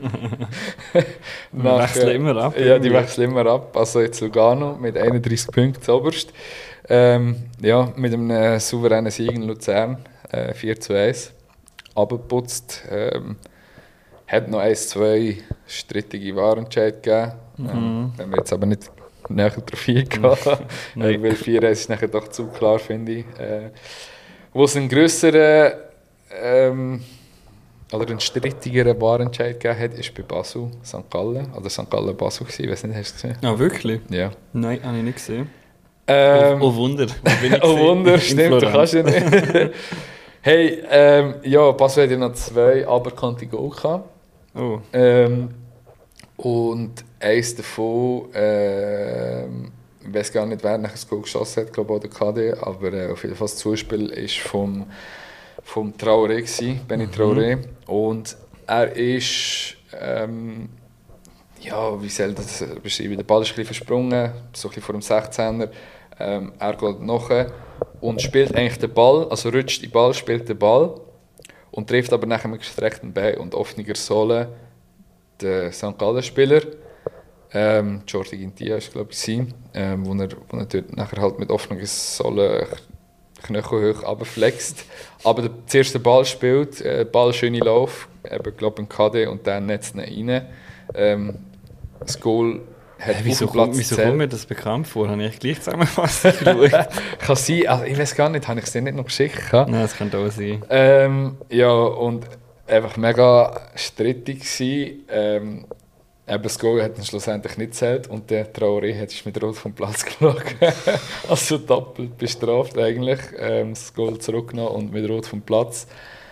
A: Wir wechseln immer ab.
B: Ja, die
A: irgendwie.
B: wechseln immer ab. Also jetzt Lugano mit einunddreißig Punkten zuoberst. Ähm, ja, mit einem souveränen Sieg in Luzern, äh, vier zu eins. Abgeputzt. Ähm, hat noch ein, zwei strittige Wahrentscheid gegeben.
A: Mhm.
B: Ähm, wenn wir jetzt aber nicht näher darauf eingehen. äh, weil vier eins ist nachher doch zu klar, finde ich. Äh, wo es einen grösseren ähm, oder einen strittigeren Wahrentscheid gegeben hat, ist bei Basel, Sankt Gallen. Oder Sankt Gallen Basel gewesen. Ich weiß nicht, hast du es gesehen?
A: Ah, wirklich?
B: Ja.
A: Nein, habe ich nicht gesehen.
B: Ähm,
A: oh, oh Wunder. Wo bin ich
B: oh
A: gesehen?
B: Wunder,
A: In
B: stimmt, du
A: Florenz.
B: kannst ja nicht. Hey, ähm, ja, Basel hat ja noch zwei aberkannte Goal gehabt.
A: Oh.
B: Ähm, und eins davon, ähm, ich weiß gar nicht, wer nachher das Goal geschossen hat, glaube ich auch der K D, aber äh, auf jeden Fall das Zuspiel ist vom, vom Traoré gewesen, Benny Traoré. Und er ist, ähm, ja, wie soll ich das beschreiben, der Ball ist ein bisschen versprungen, so ein bisschen vor dem sechzehner. Ähm, er geht nachher und spielt eigentlich den Ball, also rutscht den Ball, spielt den Ball. und trifft aber nachher mit gestrecktem Bein und offener Sohle den Sankt Gallen-Spieler, ähm, Jordi Gintia ist glaube ich sein, ähm, wo, er, wo er dort nachher halt mit offener Sohle knöchelhoch runterflext. Aber der zuerst den Ball spielt, äh, Ball schöne Lauf, eben glaube im K D und dann netzt ihn rein. Ähm, das Goal hat
A: Hey, wieso
B: auf dem Platz
A: kommt, wieso
B: gezählt.
A: kommt mir das bekannt vor? Habe ich gleich zusammenfassend geschaut?
B: Kann sein, also ich weiß gar nicht, habe ich es dir nicht noch geschickt?
A: Nein, das könnte auch sein.
B: Ähm, ja, und einfach mega strittig gewesen. Ähm, eben das Goal hat dann schlussendlich nicht gezählt und der Traoré hat sich mit Rot vom Platz geflogen. Also doppelt bestraft eigentlich. Ähm, das Goal zurückgenommen und mit Rot vom Platz.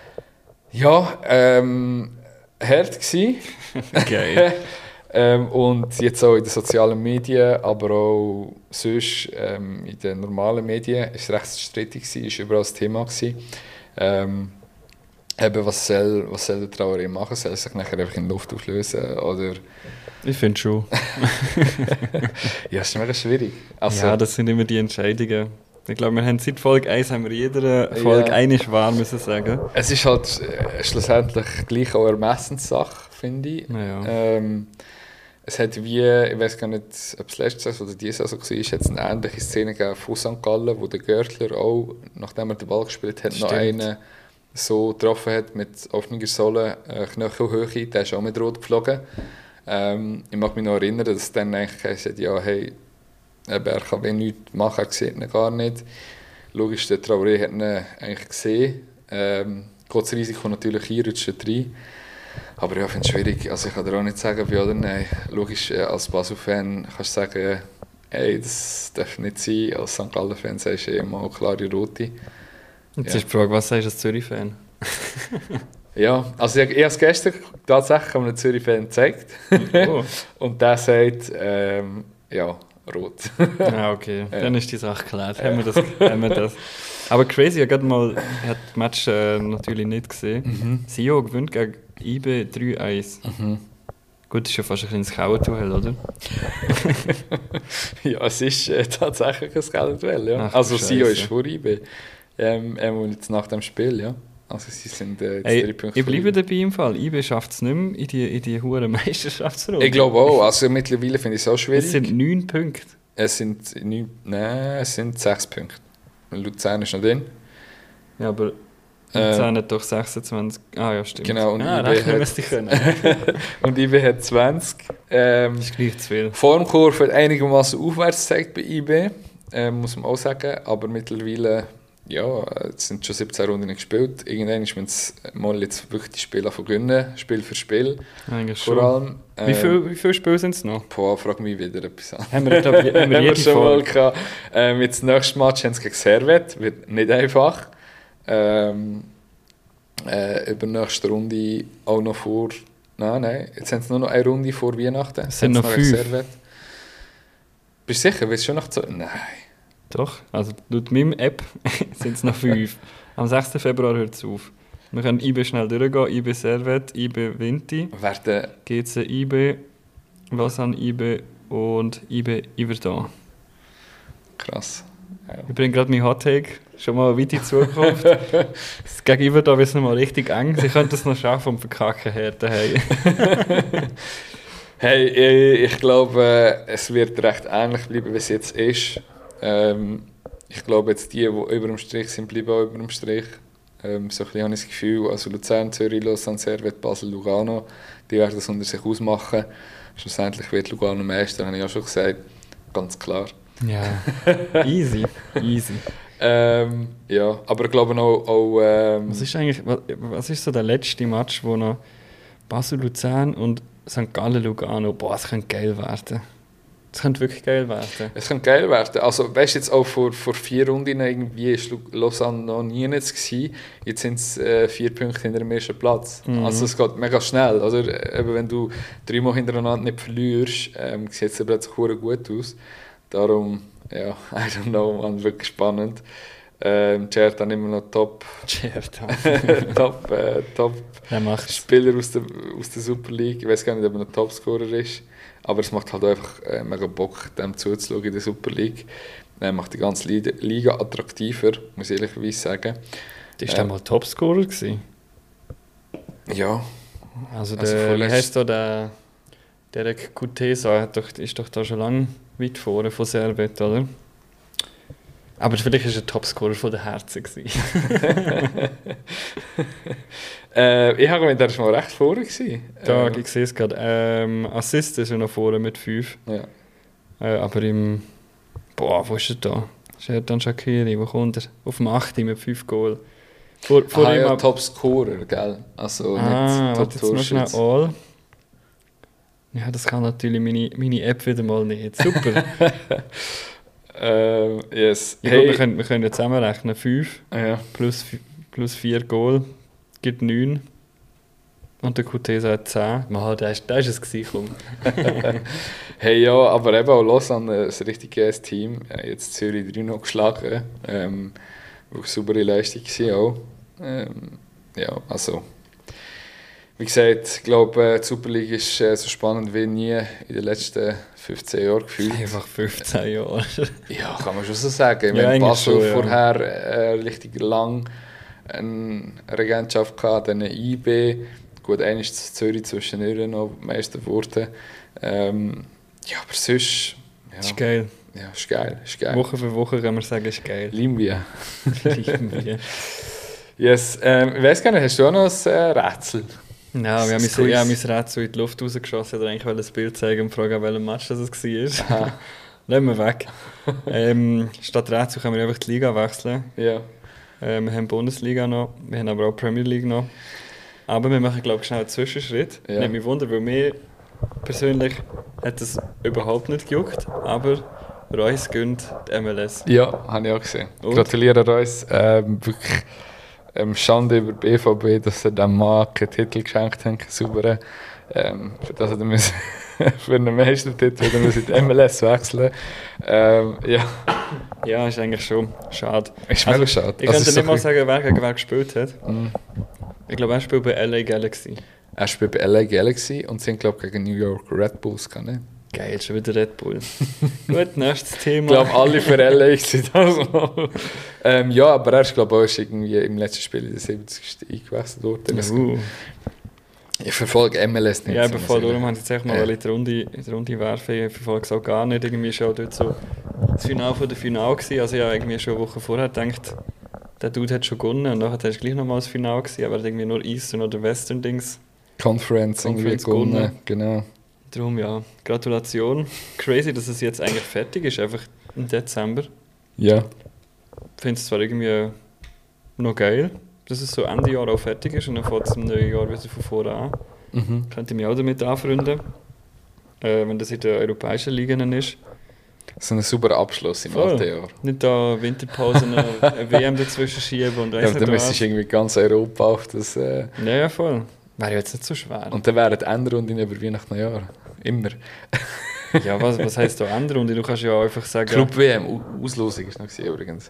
B: Ja, ähm, hart gewesen.
A: Geil.
B: ähm, und jetzt auch in den sozialen Medien, aber auch sonst ähm, in den normalen Medien ist es recht strittig gewesen, ist überall das Thema gewesen. Ähm, eben, was soll, was soll der Traoré machen? Soll er sich nachher einfach in die Luft auflösen? Oder
A: Ich finde schon.
B: ja, es ist mega schwierig. Also,
A: Ja, das sind immer die Entscheidungen. Ich glaube, wir haben seit Folge eins haben wir jeder Folge
B: Ja.
A: eine wahr müssen sagen.
B: es ist halt äh, schlussendlich gleich auch Ermessenssache, finde ich.
A: Naja.
B: Ähm, es hat wie, ich weiß gar nicht, ob es letzte Saison oder diese Saison war, hat es eine ähnliche Szene gegeben von Sankt Gallen, wo der Görtler auch, nachdem er den Ball gespielt hat, noch
A: Stimmt.
B: einen so getroffen hat mit offener Sohle, äh, Knöchelhöhe, der ist auch mit Rot geflogen. Ähm, ich mag mich noch erinnern, dass es dann eigentlich gesagt ja, hey, eben, er kann wie nichts machen, er sieht ihn gar nicht. Logisch, der Traoré hat ihn eigentlich gesehen. Ähm, geht das Risiko natürlich hier, rutscht er rein. Aber ja, ich finde es schwierig. Also ich kann dir auch nicht sagen, wie oder nein. Logisch, äh, als Basel-Fan kannst du sagen, hey, das darf nicht sein. Als Sankt Gallen-Fan sagst du eh mal klare Rote.
A: Jetzt
B: Ja.
A: ist die Frage, was sagst du als Zürich-Fan?
B: Ja, also ich, ich habe es gestern tatsächlich einem Zürich-Fan gezeigt.
A: Oh.
B: Und der sagt, ähm, ja, rot.
A: Ah, okay.
B: Ja.
A: Dann ist die Sache geklärt. Haben wir das, haben wir das. Aber crazy, ich habe gerade mal, ich habe das Match äh, natürlich nicht gesehen.
B: Mhm.
A: Sio gewinnt gegen I B drei eins.
B: Mhm.
A: Gut, das ist ja fast ein kleines Kauerduell, oder?
B: Ja, es ist äh, tatsächlich ein Kellerduell, ja.
A: Ach, du
B: Also Sio ist
A: Scheisse.
B: vor I B. Ähm, ähm, jetzt nach dem Spiel, ja. Also sie sind äh, jetzt drei
A: Hey,
B: Punkte
A: ich
B: vor
A: bleibe
B: I B.
A: dabei im Fall. I B schafft es nicht mehr in die, in die hohe Meisterschaftsrunde.
B: Ich glaube auch, also mittlerweile finde ich es auch schwierig.
A: Es sind neun Punkte.
B: es sind, neun, nein, es sind sechs Punkte. Luzern ist noch drin.
A: Ja, aber
B: Äh,
A: Luzern hat doch sechsundzwanzig. Ah ja, stimmt.
B: Genau, und
A: ah,
B: I B
A: rechnen
B: hat-
A: müsste ich können.
B: Und I B hat zwanzig. Ähm,
A: Das ist gleich zu viel.
B: Die Formkurve hat einigermaßen aufwärts gezeigt bei I B, äh, muss man auch sagen. Aber mittlerweile, ja, es sind schon siebzehn Runden gespielt. Irgendwann müssen sie mal jetzt wirklich die Spiele gewinnen, Spiel für Spiel.
A: Eigentlich
B: Vor
A: schon.
B: allem.
A: Wie
B: ähm,
A: viele wie viel Spiele sind es noch?
B: Boah, frag mich wieder etwas an.
A: Haben wir, glaub, haben wir
B: Haben wir
A: jede
B: schon mal
A: Folge.
B: gehabt. Ähm, jetzt das nächste Match haben sie gegen Servet, wird nicht einfach. Ähm, äh, über die nächste Runde auch noch vor. Nein, nein, jetzt haben sie nur noch eine Runde vor Weihnachten.
A: Es sind
B: Haben
A: noch
B: sie gegen
A: fünf.
B: Servet. Bist du sicher? Willst du schon noch zwei? Nein.
A: Doch, also laut meinem App sind es noch fünf. Am sechsten Februar hört es auf. Wir können I B schnell durchgehen. I B Servet, I B Vinti,
B: Werden
A: G C I B, Lausanne I B und I B Iverdon.
B: krass. Ja.
A: Ich bringe gerade meinen Hottake schon mal weit in die Zukunft. Das gegen Iverdon wird es noch mal richtig eng. Sie könnten es noch schaffen und verkacken her daheim.
B: Hey, ich, ich glaube, es wird recht ähnlich bleiben, wie es jetzt ist. Ähm, ich glaube, jetzt die, die über dem Strich sind, bleiben auch über dem Strich. Ähm, so ein bisschen habe ich das Gefühl, also Luzern, Zürich, Lausanne, Servet, Basel, Lugano, die werden das unter sich ausmachen. Schlussendlich wird Lugano Meister, habe ich auch schon gesagt. Ganz klar.
A: Ja, easy, easy.
B: Ähm, ja, aber ich glaube auch... auch ähm,
A: Was ist eigentlich, was, was ist so der letzte Match, wo noch Basel-Luzern und Sankt Gallen-Lugano, boah, das könnte geil werden. Das könnte wirklich geil werden.
B: Es könnte geil werden. Also, weißt du, jetzt auch vor, vor vier Runden irgendwie ist Lu- Lausanne noch nie jetzt gewesen. Jetzt sind es äh, vier Punkte hinter dem ersten Platz.
A: Mhm.
B: Also, es geht mega schnell. Oder? Eben, wenn du dreimal hintereinander nicht verlierst, ähm, sieht es plötzlich verdammt gut aus. Darum, ja, I don't know, man, wirklich spannend. Ähm, Jared dann immer noch Top,
A: Certo.
B: Top, äh, Top
A: Der macht's.
B: Spieler aus der, aus der Super League. Ich weiß gar nicht, ob er ein Topscorer ist. Aber es macht halt einfach äh, mega Bock, dem zuzuschauen in der Super League. Er macht die ganze Liga, Liga attraktiver, muss ich ehrlicherweise sagen.
A: Das war
B: Ähm,
A: mal Topscorer gewesen.
B: Ja.
A: Also,
B: Also
A: der, wie
B: vorletzt-
A: heißt da der Derek Kutesa, hat doch, ist doch da schon lange weit vorne von Servet, oder? Aber vielleicht war er Topscorer von der Herzen. gewesen.
B: äh, ich habe mit der schon mal recht vorne gewesen.
A: Da,
B: äh,
A: ich sehe es gerade. Ähm, Assist ist er noch vorne mit fünf.
B: ja.
A: Äh, aber im. Boah, wo ist er da? Sherdan Shaqiri, wo kommt er? Auf dem acht mit fünf Goal. Vor, vor
B: ah,
A: ihm
B: ja,
A: ab-
B: Top-Scorer, gell? Also
A: Ah,
B: nicht
A: warte jetzt noch schnell
B: Top-Torschütze.
A: all. Ja, das kann natürlich meine, meine App wieder mal nicht. Super.
B: Ähm, yes.
A: Ich
B: Hey.
A: glaube, wir können, wir können jetzt zusammenrechnen. fünf
B: Ja.
A: plus, vi- plus vier Goal gibt neun. Und der Kutesa hat zehn. Man, da ist, da ist es gewesen, komm.
B: Hey, ja, aber eben auch Lausanne ist ein richtig geiles Team. Äh, Jetzt Zürich drei noch geschlagen. Ähm, wirklich saubere Leistung gewesen auch. Ähm, ja, also... Wie gesagt, ich glaube, die Superliga ist äh, so spannend wie nie in den letzten fünfzehn Jahren gefühlt.
A: Einfach fünfzehn Jahre.
B: Ja, kann man schon so sagen. Ich
A: Ja,
B: meine,
A: eigentlich
B: Basel
A: schon, ja.
B: vorher äh, richtig lang eine Regentschaft gehabt, dann eine I B. Gut, eigentlich ist Zürich zwischen ihnen noch Meister geworden. Ähm, ja, aber sonst... Ja,
A: Das ist geil.
B: ja, ist geil. Ist geil.
A: Woche für Woche kann man sagen, ist geil.
B: Lieben wir.
A: Irgendwie.
B: Yes. Ähm, ich weiss gar nicht, hast du auch noch ein äh, Rätsel?
A: Ja, wir haben
B: Das
A: mein,
B: Quiz.
A: ja, mein Rätsel in die Luft rausgeschossen. Ich wollte eigentlich ein Bild zeigen und fragen, welchem Match das war.
B: Aha.
A: Lassen wir weg. ähm, statt Rätsel können wir einfach die Liga wechseln.
B: Ja.
A: Äh, wir haben Bundesliga noch, wir haben aber auch Premier League noch. Aber wir machen, glaube ich, schnell einen Zwischenschritt.
B: Ja.
A: Nicht mich wundern, weil mir persönlich hat das überhaupt nicht gejuckt. Aber Reus gönnt die M L S.
B: Ja, habe ich auch gesehen.
A: Und?
B: Gratuliere uns. Ähm, wirklich ähm, Schande über B V B, dass sie dem Mann keinen Titel geschenkt haben, keinen sauberen. Ähm, für das er müssen für einen Meistertitel wieder müssen in die M L S wechseln. Ähm, ja,
A: Ja, ist eigentlich schon schade.
B: ist mega schade.
A: Ich
B: Also,
A: könnte
B: ist
A: nicht
B: so
A: mal
B: ein
A: sagen, wer gegen wer gespielt hat.
B: Mhm.
A: Ich glaube, er spielt bei L A Galaxy.
B: Er spielt bei L A Galaxy und sind, glaube ich, gegen New York Red Bulls gegangen.
A: Geil, schon wieder Red Bull. Gut, nächstes Thema.
B: Ich glaube, alle für L A sind das mal. ähm, Ja, aber er ist, glaube ich, auch ist irgendwie im letzten Spiel in der siebzigsten eingewechselt worden.
A: Uh.
B: Ich verfolge M L S nicht.
A: Ja,
B: so
A: bevor
B: muss ich
A: darum
B: sagen.
A: habe ich jetzt echt mal
B: Ja.
A: in die Runde, in die Runde werfen. Ich verfolge es auch gar nicht. Irgendwie ist auch dort so das Finale von der Finale gewesen. Also ich habe irgendwie schon eine Woche vorher gedacht, der Dude hat schon gewonnen. Und nachher war es gleich nochmal das Finale gewesen, aber er hat irgendwie nur Eastern oder Western Dings.
B: Conference, irgendwie
A: Conference
B: gewonnen.
A: gewonnen.
B: Genau.
A: Darum ja, Gratulation. Crazy, dass es jetzt eigentlich fertig ist, einfach im Dezember.
B: Ja.
A: Ich finde es zwar irgendwie noch geil, dass es so Ende Jahr auch fertig ist und dann fängt es im neuen Jahr wieder von vorne an.
B: Mhm.
A: Könnte ich mich auch damit anfreunden, äh, wenn das in den europäischen Ligen ist.
B: So ein super Abschluss im
A: Voll.
B: alten Jahr.
A: Nicht da Winterpause noch eine W M dazwischen schieben und
B: Ja,
A: weiss
B: aber dann
A: nicht
B: müsstest du
A: was.
B: irgendwie ganz Europa auf das. Äh,
A: Ja, ja, voll. Wäre ja jetzt nicht so schwer.
B: und dann wären die Endrunden über Weihnachten Jahr. Immer.
A: Ja, was, was heisst da ändern? Und du kannst ja auch einfach sagen...
B: Club-W M, U- Auslosung ist noch gewesen, übrigens.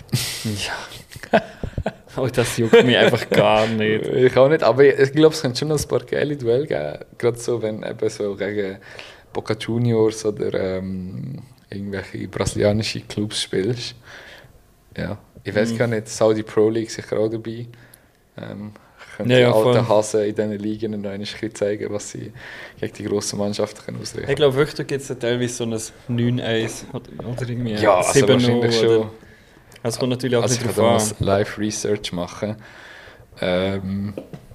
A: Ja. Oh, das juckt mich einfach gar nicht.
B: Ich auch nicht, aber ich, ich glaube, es könnte schon noch ein paar geile Duelle geben. Gerade so, wenn eben so gegen Boca Juniors oder ähm, irgendwelche brasilianische Clubs spielst. Ja, ich weiß
A: Mhm.
B: gar nicht, Saudi Pro League sicher auch dabei. Ähm, können
A: Ja,
B: die
A: ja, voll.
B: alten Hasen in diesen Ligen noch ein bisschen zeigen, was sie gegen die grossen Mannschaften können ausrichten
A: Ich glaube wirklich, da gibt es ja teilweise so ein neun eins oder, oder irgendwie
B: Ja, also
A: sieben null
B: wahrscheinlich
A: oder-
B: schon.
A: Es kommt natürlich auch
B: Also
A: nicht
B: ich
A: drauf
B: kann
A: an.
B: da mal Live-Research machen. Ähm,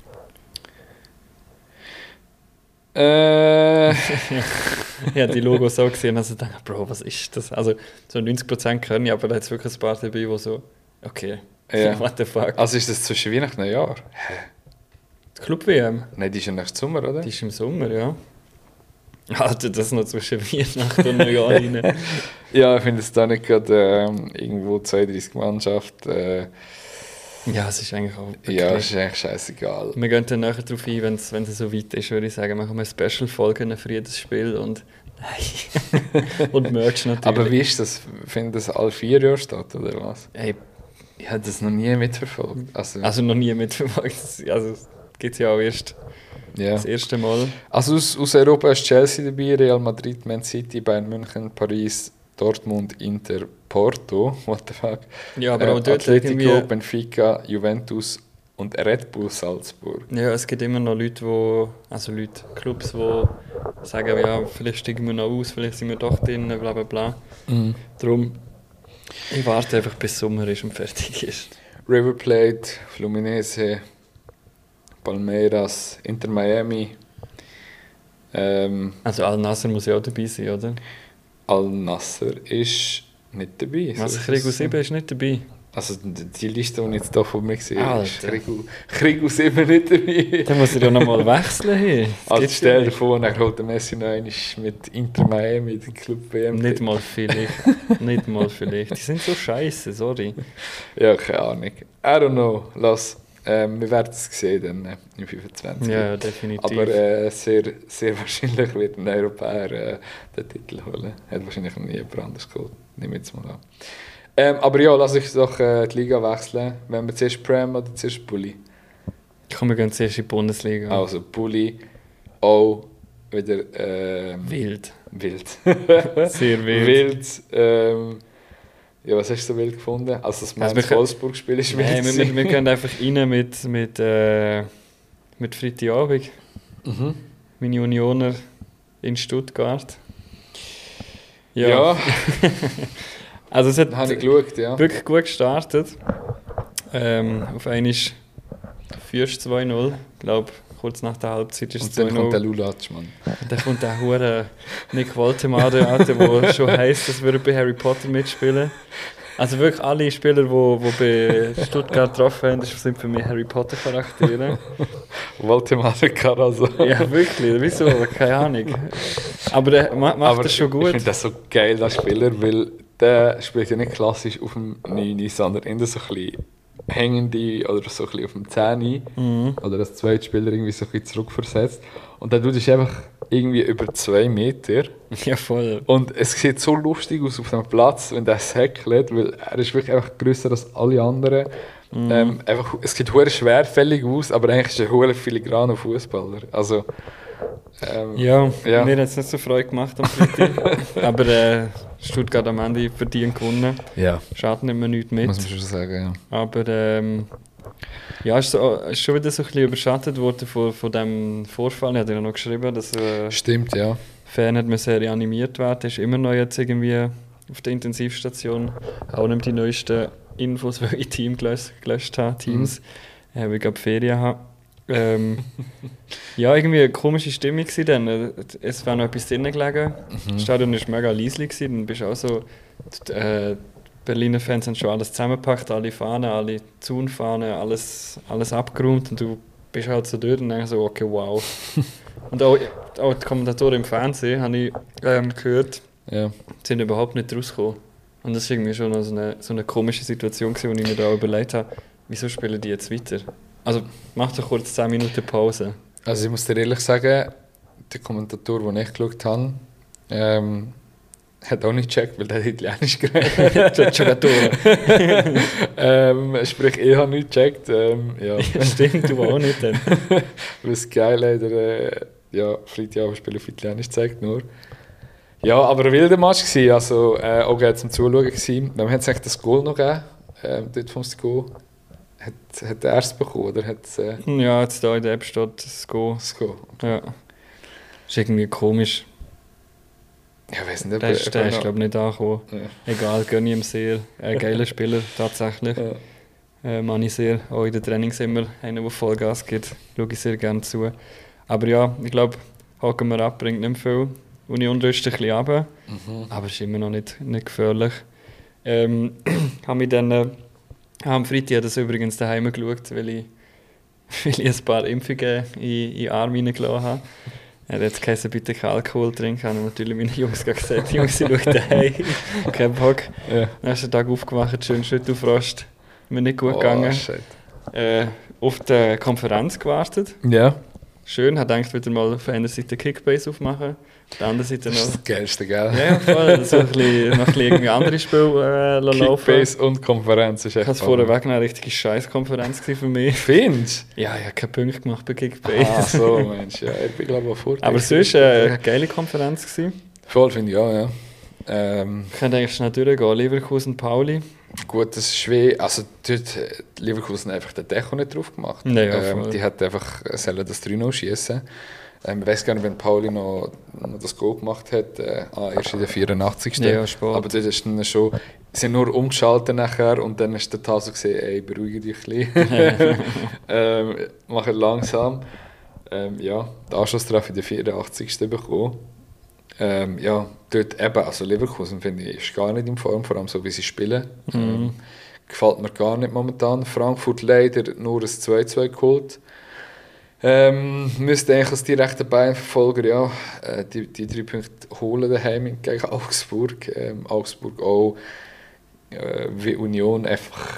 B: äh,
A: Ich habe die Logos auch gesehen und also dachte, Bro, was ist das? Also so neunzig Prozent können ich, aber da hat es wirklich ein paar dabei, die so, okay,
B: Ja.
A: what the fuck.
B: also ist das zwischen Weihnachten und Neujahr?
A: Die Club-W M,
B: Nein, die ist ja nächsten Sommer, oder?
A: die ist im Sommer, ja. Alter, das noch zwischen Weihnachten und Neujahr rein.
B: Ja, ich finde es da nicht gerade ähm, irgendwo zweiunddreißig Mannschaften. Äh,
A: Ja, es ist eigentlich auch okay.
B: ja, ist eigentlich scheißegal.
A: Wir gehen dann nachher darauf ein, wenn es wenn es so weit ist, würde ich sagen, machen wir Special-Folgen für jedes Spiel und nein. Und Merch natürlich.
B: Aber wie ist das? Findet das alle vier Jahre statt, oder was?
A: Ey,
B: Ich habe das noch nie mitverfolgt. Also,
A: also noch nie mitverfolgt. Also es gibt ja auch erst
B: ja.
A: das erste Mal.
B: Also aus, aus Europa ist Chelsea dabei, Real Madrid, Man City, Bayern München, Paris, Dortmund, Inter, Porto, what the fuck.
A: Ja, aber
B: Äh,
A: auch dort
B: Atletico,
A: irgendwie...
B: Benfica, Juventus, und Red Bull Salzburg.
A: Ja, es gibt immer noch Leute, wo, also Leute, Clubs, die sagen, ja, vielleicht steigen wir noch aus, vielleicht sind wir doch drin, bla bla bla.
B: Mhm.
A: Darum, ich warte einfach bis Sommer ist und fertig ist.
B: River Plate, Fluminense, Palmeiras, Inter Miami. Ähm,
A: Also Al-Nassr muss ja auch dabei sein, oder?
B: Al-Nassr ist nicht dabei.
A: Also
B: So
A: Krieg U
B: ist es.
A: sieben ist nicht dabei.
B: Also die die Liste, die ich jetzt hier von mir sehe, ist
A: Alter.
B: Krieg U- Krieg U sieben nicht dabei.
A: Dann muss ich ja nochmal wechseln hier. Das
B: Also
A: gibt's
B: stell
A: ja
B: dir
A: nicht.
B: vor, dann holt der Messi noch einmal mit Inter Miami den Club B M.
A: Nicht mal vielleicht. Nicht mal vielleicht. Die sind so scheiße, sorry.
B: Ja, keine Ahnung. I don't know. Lass. Ähm, wir werden es sehen dann äh, im fünfundzwanzig.
A: Ja, ja, definitiv.
B: Aber äh, sehr, sehr wahrscheinlich wird ein Europäer äh, den Titel holen. Hat wahrscheinlich noch nie jemand anders geholt. Nehmen wir jetzt mal an. Ähm, aber ja, lass ich doch äh, die Liga wechseln. Wenn wir zuerst Prem oder zuerst Bulli?
A: Komm, wir gehen zuerst in die Bundesliga.
B: Also Bulli auch wieder ähm,
A: Wild.
B: wild.
A: Sehr wild.
B: wild. Ähm, ja, was hast du so wild gefunden? Also das
A: Also wir
B: Mainz
A: können-
B: Wolfsburg-Spiel ist wild.
A: Nein, wir, wir,
B: gewesen.
A: wir gehen einfach rein mit, mit, äh, mit Freitagabend.
B: Mhm.
A: Meine Unioner in Stuttgart. Ja.
B: Ja,
A: Also es hat
B: dann habe ich geschaut, ja.
A: wirklich gut gestartet. Ähm, auf einmal führst du zwei null. Ich glaube, kurz nach der Halbzeit ist es
B: Und dann
A: zwei
B: kommt der
A: null.
B: Lulatsch, Mann.
A: Und dann kommt der hure Nick Woltemade, Alter, der schon heisst, dass wir bei Harry Potter mitspielen. Also wirklich alle Spieler, die wo, wo bei Stuttgart getroffen haben, das sind für mich Harry Potter Charaktere.
B: Waldemar Carazo.
A: Ja, wirklich. Wieso? Keine Ahnung. Aber der ma- macht
B: Aber
A: das schon
B: ich
A: gut.
B: finde das so geil, der Spieler, weil der spielt ja nicht klassisch auf dem neun, sondern eher so ein bisschen hängende oder so ein bisschen auf dem zehn.
A: Mhm.
B: Oder als Zweitspieler irgendwie so ein bisschen zurückversetzt. Und dann tut es einfach irgendwie über zwei Meter.
A: Ja, voll.
B: Und es sieht so lustig aus auf dem Platz, wenn der säckelt, weil er ist wirklich einfach grösser als alle anderen.
A: Mhm.
B: Ähm, einfach, es sieht hure schwerfällig aus, aber eigentlich ist er hure filigraner Fußballer. Also, ähm,
A: Ja,
B: Ja.
A: mir hat es nicht so Freude gemacht am Freitag. Aber äh, Stuttgart am Ende verdient gewonnen.
B: ja,
A: Schadet nicht mehr nichts mit.
B: muss man schon sagen, ja.
A: Aber ähm, ja, es ist, so, ist schon wieder so ein bisschen überschattet worden von, von dem Vorfall. Ich hatte ja noch geschrieben, dass äh,
B: Stimmt, ja.
A: Fan hat müssen reanimiert werden. Ist immer noch jetzt irgendwie auf der Intensivstation. Auch nicht die neuesten Infos, weil ich Team gelöscht, gelöscht habe, Teams. Mhm. Äh, weil ich glaube Ferien habe. Ähm, ja, irgendwie eine komische Stimmung gewesen dann. Äh, Es war noch etwas drinnen gelegen. Das Stadion war mega leislich gewesen. Dann bist du auch so... Die, äh, die Berliner Fans haben schon alles zusammengepackt, alle Fahnen, alle Zaunfahnen, alles, alles abgeräumt und du bist halt so dort und denkst so, okay, wow. Und auch, auch die Kommentatoren im Fernsehen, habe ich ähm, gehört,
B: ja.
A: sind überhaupt nicht rausgekommen. Und das war irgendwie schon noch so eine, so eine komische Situation, gewesen, wo ich mir da auch überlegt habe, wieso spielen die jetzt weiter? Also mach doch kurz zehn Minuten Pause.
B: Also ich muss dir ehrlich sagen, der Kommentator, den ich geschaut habe, ähm, hat auch nicht gecheckt, weil der hat Italienisch geredet.
A: Die Giocatore.
B: ähm, sprich, ich habe nicht gecheckt. Ähm, ja.
A: Ja, stimmt, du auch nicht dann.
B: Was geil hat, der äh, ja, Freitagabendspiel auf Italienisch zeigt nur. Ja, aber ein wilder Match gewesen, also äh, auch geil zum Zuschauen gewesen. Dann hat es eigentlich das Goal noch gegeben, ähm, dort vom Sko. Hat, hat er es bekommen, oder hat es äh,
A: Ja, jetzt da in der App steht das Go.
B: das Go?
A: Ja. Ist irgendwie komisch.
B: Ja, ich weiß nicht, ob
A: Der ist, der
B: ob
A: ist
B: er
A: glaube ich, nicht angekommen.
B: noch- ja.
A: Egal, gönne ich ihm sehr. Ein geiler Spieler, tatsächlich.
B: Ja.
A: Äh, mag ich sehr. Auch in den Trainings immer einer, der Vollgas gibt. Schaue ich sehr gerne zu. Aber ja, ich glaube, haken wir ab, bringt nicht mehr viel. Union rüstet ein bisschen runter,
B: Mhm.
A: aber ist immer noch nicht, nicht gefährlich. Ähm, habe mich dann... Äh, am Freitag hat das übrigens daheim geschaut, weil ich, weil ich ein paar Impfungen in, in den Arm hineingelassen habe. Er hat jetzt geheißen, bitte keinen Alkohol trinken. Habe ich natürlich meinen Jungs gesagt, Jungs, ich schaue daheim. Kein Bock.
B: Ja.
A: Am nächsten Tag aufgewacht, schön Schüttelfrost. Mir nicht gut
B: Oh,
A: gegangen.
B: shit.
A: Äh, auf die Konferenz gewartet.
B: Ja.
A: Schön, habe gedacht, wieder mal auf einer Seite Kickbase aufmachen. Auf der anderen Seite
B: Das ist
A: noch...
B: das Geilste, gell?
A: Ja, voll. So ein bisschen, noch ein bisschen irgendwie andere Spiele äh, laufen.
B: Kickbase und Konferenz ist
A: Ich
B: echt
A: habe es vorweg eine richtige Scheißkonferenz für mich.
B: Findest
A: Ja, ich habe keinen Punkt gemacht bei
B: du?
A: Kickbase.
B: Ah, so, Mensch. Ja, ich bin glaube ich auch vor.
A: Aber sonst war äh, eine geile Konferenz gewesen.
B: Voll finde ich auch, ja. Ähm,
A: Ich könnte eigentlich schnell durchgehen. Leverkusen, Pauli.
B: gut, das ist schwer. Also dort hat Leverkusen einfach den Deko nicht drauf gemacht.
A: Nee, ja,
B: ähm,
A: voll.
B: die hat einfach sollen das drei null schießen. Ähm, ich weiß gar nicht, wenn Pauli noch, noch das Goal gemacht hat. Äh, ah, erst in der vierundachtzigsten
A: Ja, spät.
B: Aber dort ist dann schon, sie sind nur umgeschaltet nachher und dann ist der Taso gesehen, ey, beruhige dich ein bisschen. ähm, mach es langsam. Ähm, ja, den Anschlusstreffer in der vierundachtzigsten bekommen. Ähm, ja, dort eben, also Leverkusen finde ich, ist gar nicht in Form, vor allem so wie sie spielen.
A: Mhm.
B: Ähm, gefällt mir gar nicht momentan. Frankfurt leider nur ein zwei zwei geholt. Ähm, müsste eigentlich als direkter Beinverfolger ja, äh, die, die drei Punkte holen daheim gegen Augsburg. Ähm, Augsburg auch äh, wie Union einfach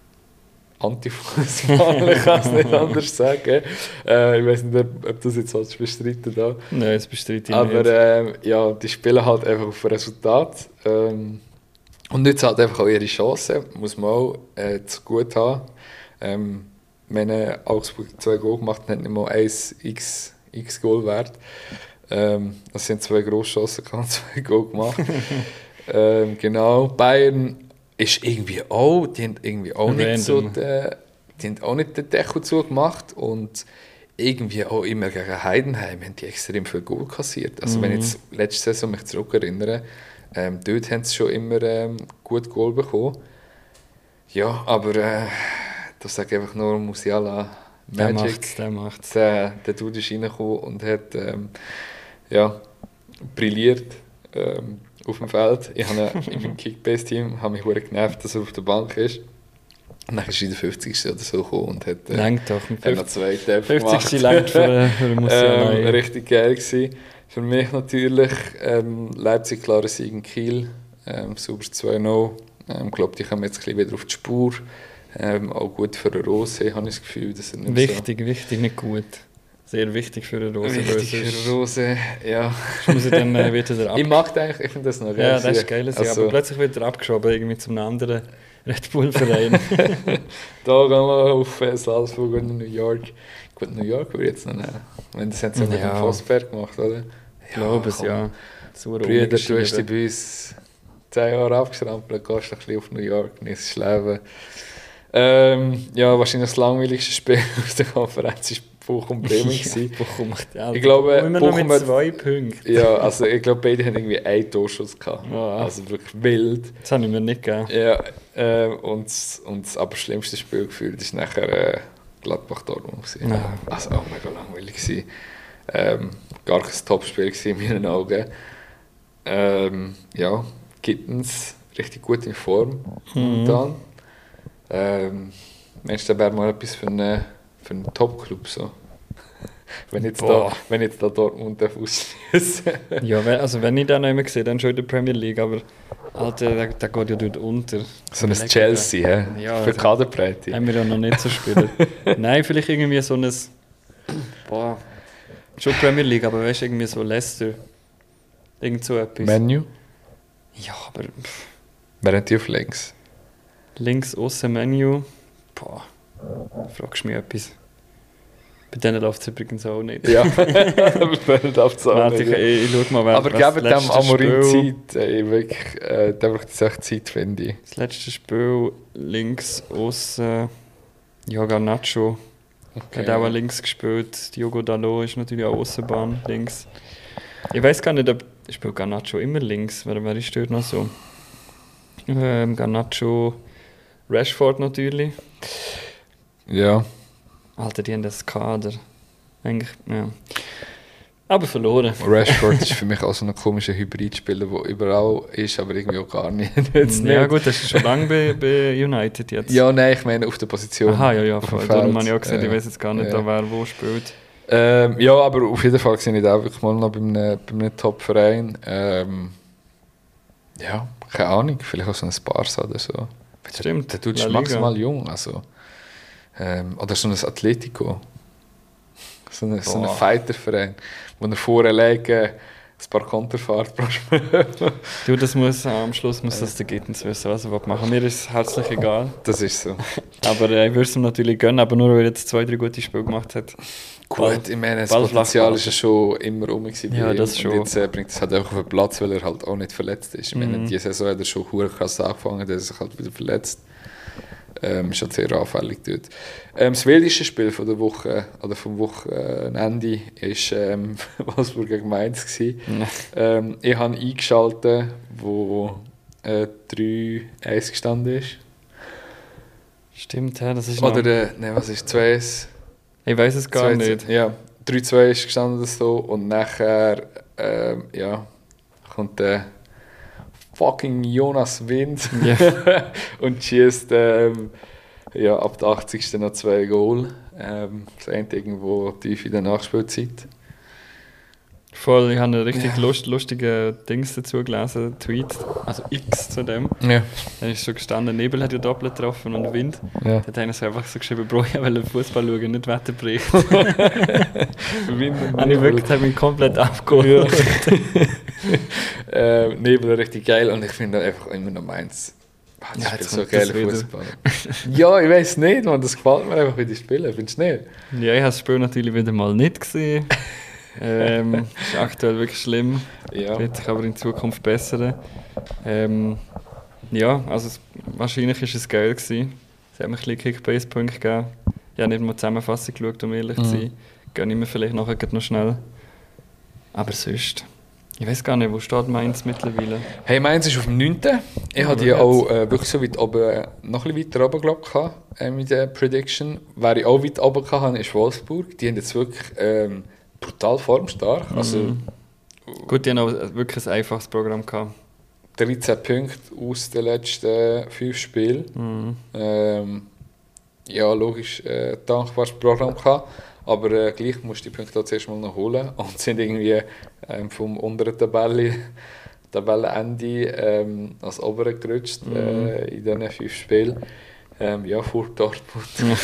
B: Anti-Fußball, ich kann es nicht anders sagen. Äh, ich weiß nicht, ob, ob das jetzt was bestreiten da.
A: Nein, das bestreite ich
B: Aber
A: nicht.
B: ähm, ja, die spielen halt einfach auf Resultat. Ähm, und jetzt halt einfach auch ihre Chancen, muss man auch äh, zu gut haben. Ähm, wenn äh, Augsburg zwei Goal gemacht hat, nicht mal eins x, x Goal wert. Ähm, das sind zwei grosse Chancen, kann zwei Goal gemacht. ähm, genau, Bayern ist irgendwie auch, die haben irgendwie auch
A: Random.
B: nicht so den, die haben auch nicht den Deckel zugemacht und irgendwie auch immer gegen Heidenheim haben die extrem viel Goal kassiert. Also
A: Mhm.
B: wenn ich jetzt letzte Saison mich zurückerinnere, ähm, dort haben sie schon immer ähm, gut Goal bekommen. Ja, aber äh, das sage ich einfach nur Musiala
A: Der
B: Magic.
A: macht's, der macht's.
B: Der, der Dude ist reingekommen und hat ähm, ja, brilliert ähm, auf dem Feld. Ich habe in meinem Kickbase-Team habe mich verdammt genervt, dass er auf der Bank ist. Und dann ist er in der fünfzigsten oder so gekommen und hat, äh,
A: Längt doch.
B: hat noch zwei Treffer gemacht.
A: fünfzigste längt für, für Musiala.
B: ähm, richtig geil gewesen. Für mich natürlich ähm, Leipzig klarer Sieg in Kiel. Ähm, super zwei null. Ich ähm, glaube, die kommen jetzt ein bisschen wieder auf die Spur. Ähm, auch gut für eine Rose, habe ich das Gefühl. Dass er nicht
A: Wichtig, wichtig, nicht gut. Sehr wichtig für eine
B: so
A: Rose.
B: wichtig für eine Rose, ja.
A: Ich muss dann äh, wieder ab.
B: Ich mag den eigentlich, ich finde das noch geil.
A: Ja, das ist geil.
B: Also,
A: aber plötzlich wird er abgeschoben irgendwie zum anderen Red Bull-Verein.
B: da gehen wir auf äh, Salzburg und New York. Gut, New York würde ich jetzt noch nehmen. Wenn das haben sie ja mit
A: Ja.
B: dem Fosberg gemacht, oder?
A: Ich glaube es, ja. So
B: Brüder, du hast dich
A: rumgeschrieben.
B: bei uns zehn Jahre abgestrampelt, gehst ein bisschen auf New York, nicht das Leben. Ähm, ja, wahrscheinlich das langweiligste Spiel aus der Konferenz war Bochum Bremen.
A: Ja, Bochum macht ja.
B: Ich glaube,
A: immer noch
B: Bochum
A: mit
B: hat-
A: zwei Punkten.
B: Ja, also ich glaube, beide haben irgendwie einen Torschuss gehabt.
A: Ja.
B: Also wirklich wild.
A: Das habe ich mir nicht gegeben.
B: Ja, äh, und, und das aber schlimmste Spiel gefühlt ist nachher äh, Gladbach-Dortmund gewesen.
A: Ja.
B: Also auch mega langweilig gewesen. Ähm, gar kein Topspiel gewesen in meinen Augen. Ähm, ja, Gittens richtig gut in Form momentan. Ähm, meinst du, da wäre mal etwas für einen, für einen Top-Club so? wenn, jetzt da,
A: Boah.
B: wenn jetzt da Dortmund ausschließen.
A: Ja, wenn, also wenn ich den noch immer sehe, dann schon in der Premier League, aber Alter, der, der geht ja dort unter.
B: So ein
A: Überleg
B: Chelsea, hä?
A: Ja,
B: für
A: also-
B: Kaderbreite.
A: Haben wir ja noch nicht so spielen. Nein, vielleicht irgendwie so ein. Boah. Schon Premier League, aber weißt du, irgendwie so Leicester. Irgend so etwas.
B: Menu?
A: Ja, aber pff,
B: Während die auf links.
A: links außen Menu. Boah. Fragst du mich etwas? Bei denen läuft es übrigens auch nicht.
B: Ja, Während darf es auch
A: Warte,
B: nicht.
A: ich, ich, ich schau mal, wer
B: Aber
A: was
B: geben dem
A: letzte
B: Amorim
A: Spiel-
B: Zeit. Ey, wirklich, äh, der braucht jetzt echt Zeit, finde ich.
A: Das letzte Spiel links außen. Ja, Garnacho. Hat auch links gespielt. Diogo Dalot ist natürlich auch Außenbahn links. Ich weiß gar nicht, ob. Spielt Garnacho immer links? Wer, wer ist dort noch so? Ähm, Garnacho, Rashford natürlich.
B: Ja.
A: Alter, die haben das Kader. Eigentlich, ja. Aber verloren.
B: Rashford ist für mich auch so ein komischer Hybridspieler, der überall ist, aber irgendwie auch gar nicht. Jetzt
A: Ja
B: nicht.
A: gut, das ist schon lange bei, bei United jetzt.
B: Ja, nein, ich meine auf der Position.
A: Aha, ja, ja,
B: auf dem
A: voll.
B: Feld.
A: Darum habe ich auch gesagt, ich
B: Äh,
A: weiß jetzt gar nicht,
B: ja.
A: da wer wo spielt.
B: Ähm, ja, aber auf jeden Fall sehe ich da wirklich mal noch bei einem, bei einem Top-Verein. Ähm, ja, keine Ahnung, vielleicht auch so ein Barca oder so.
A: Stimmt,
B: Der tut
A: La
B: ist
A: Liga.
B: maximal jung, also. Ähm, oder so ein Atletico. So ein, so ein
A: Boah.
B: Fighter-Verein, wo er vorlegen, ein paar Konterfahrt pro Spiel.
A: Du, das muss, am Schluss muss das der Gittens wissen, was er machen will. Mir ist es herzlich egal.
B: Das ist so.
A: Aber äh, ich würde es ihm natürlich gönnen, aber nur weil er jetzt zwei, drei gute Spiele gemacht hat.
B: Gut, ich meine, das Potenzial ist ja schon immer rum gewesen.
A: Ja, das schon.
B: Und jetzt äh, bringt es halt auch auf den Platz, weil er halt auch nicht verletzt ist. Ich meine,
A: Mhm.
B: diese Saison hat er schon verdammt krass angefangen, der ist sich halt wieder verletzt. Ähm, ist halt sehr anfällig dort. Ähm, das wildeste Spiel von der Woche, oder vom Wochenende, ist ähm, Wolfsburg gegen Mainz gewesen. ähm, Ich habe eingeschaltet, wo äh, drei eins gestanden ist.
A: Stimmt, ja, das ist
B: Oder,
A: noch...
B: äh, nein, was ist zwei eins?
A: Ich weiß es gar
B: zwei,
A: nicht.
B: Ja, drei zwei ist gestanden so und nachher ähm, ja, kommt der fucking Jonas Wind
A: Ja.
B: und schießt ähm, ja, ab der achtzigsten noch zwei Goal. Ähm, das eine irgendwo tief in der Nachspielzeit.
A: Voll, ich habe einen richtig
B: Ja.
A: lust, lustigen Dings dazu gelesen, Tweet, also X zu dem.
B: Ja.
A: Da ist so gestanden, Nebel hat ja doppelt getroffen und Wind.
B: Ja.
A: Da hat einer so einfach so geschrieben, Bro, ich will Fußball schauen, nicht Wetterbericht.
B: Wind und
A: Habe ich wirklich hab mich komplett abgeholt.
B: äh, Nebel richtig geil und ich finde einfach immer noch meins. Ah, das
A: Ja,
B: spielt
A: jetzt
B: so
A: kommt das
B: geil
A: wieder.
B: Fußball. Ja, ich weiß nicht, man, das gefällt mir einfach, wie die spielen, findest du nicht?
A: Ja, ich habe das Spiel natürlich wieder mal nicht gesehen. ähm, ist aktuell wirklich schlimm.
B: Ja.
A: Wird sich aber in Zukunft bessern. Ähm, ja, also es, wahrscheinlich war es geil gewesen. Es hat mir ein bisschen Kickbase-Punkte gegeben. Ich habe nicht mal die Zusammenfassung geschaut, um ehrlich zu sein. Gönne ich mir vielleicht nachher gleich noch schnell. Aber sonst... Ich weiß gar nicht, wo steht Mainz mittlerweile?
B: Hey, meins ist auf dem neunten Ich
A: Ja,
B: hatte die
A: aber
B: auch äh, wirklich so weit oben, äh, noch ein bisschen weiter oben, glaube ich, äh, mit der Prediction. Wer ich auch weit oben hatte, ist Wolfsburg. Die haben jetzt wirklich ähm, brutal formstark. Also
A: Mhm. Gut, die haben auch wirklich ein einfaches Programm gehabt.
B: dreizehn Punkte aus den letzten fünf Spielen.
A: Mhm.
B: Ähm, ja, logisch, äh, dankbares Programm gehabt. Aber äh, gleich musst du die Punkte auch zuerst mal noch holen. Und sind irgendwie ähm, vom unteren Tabelle, Tabellenende ähm, als oberen gerutscht
A: Mhm.
B: äh, in diesen fünf Spielen. Ähm, ja, vor Dortmund.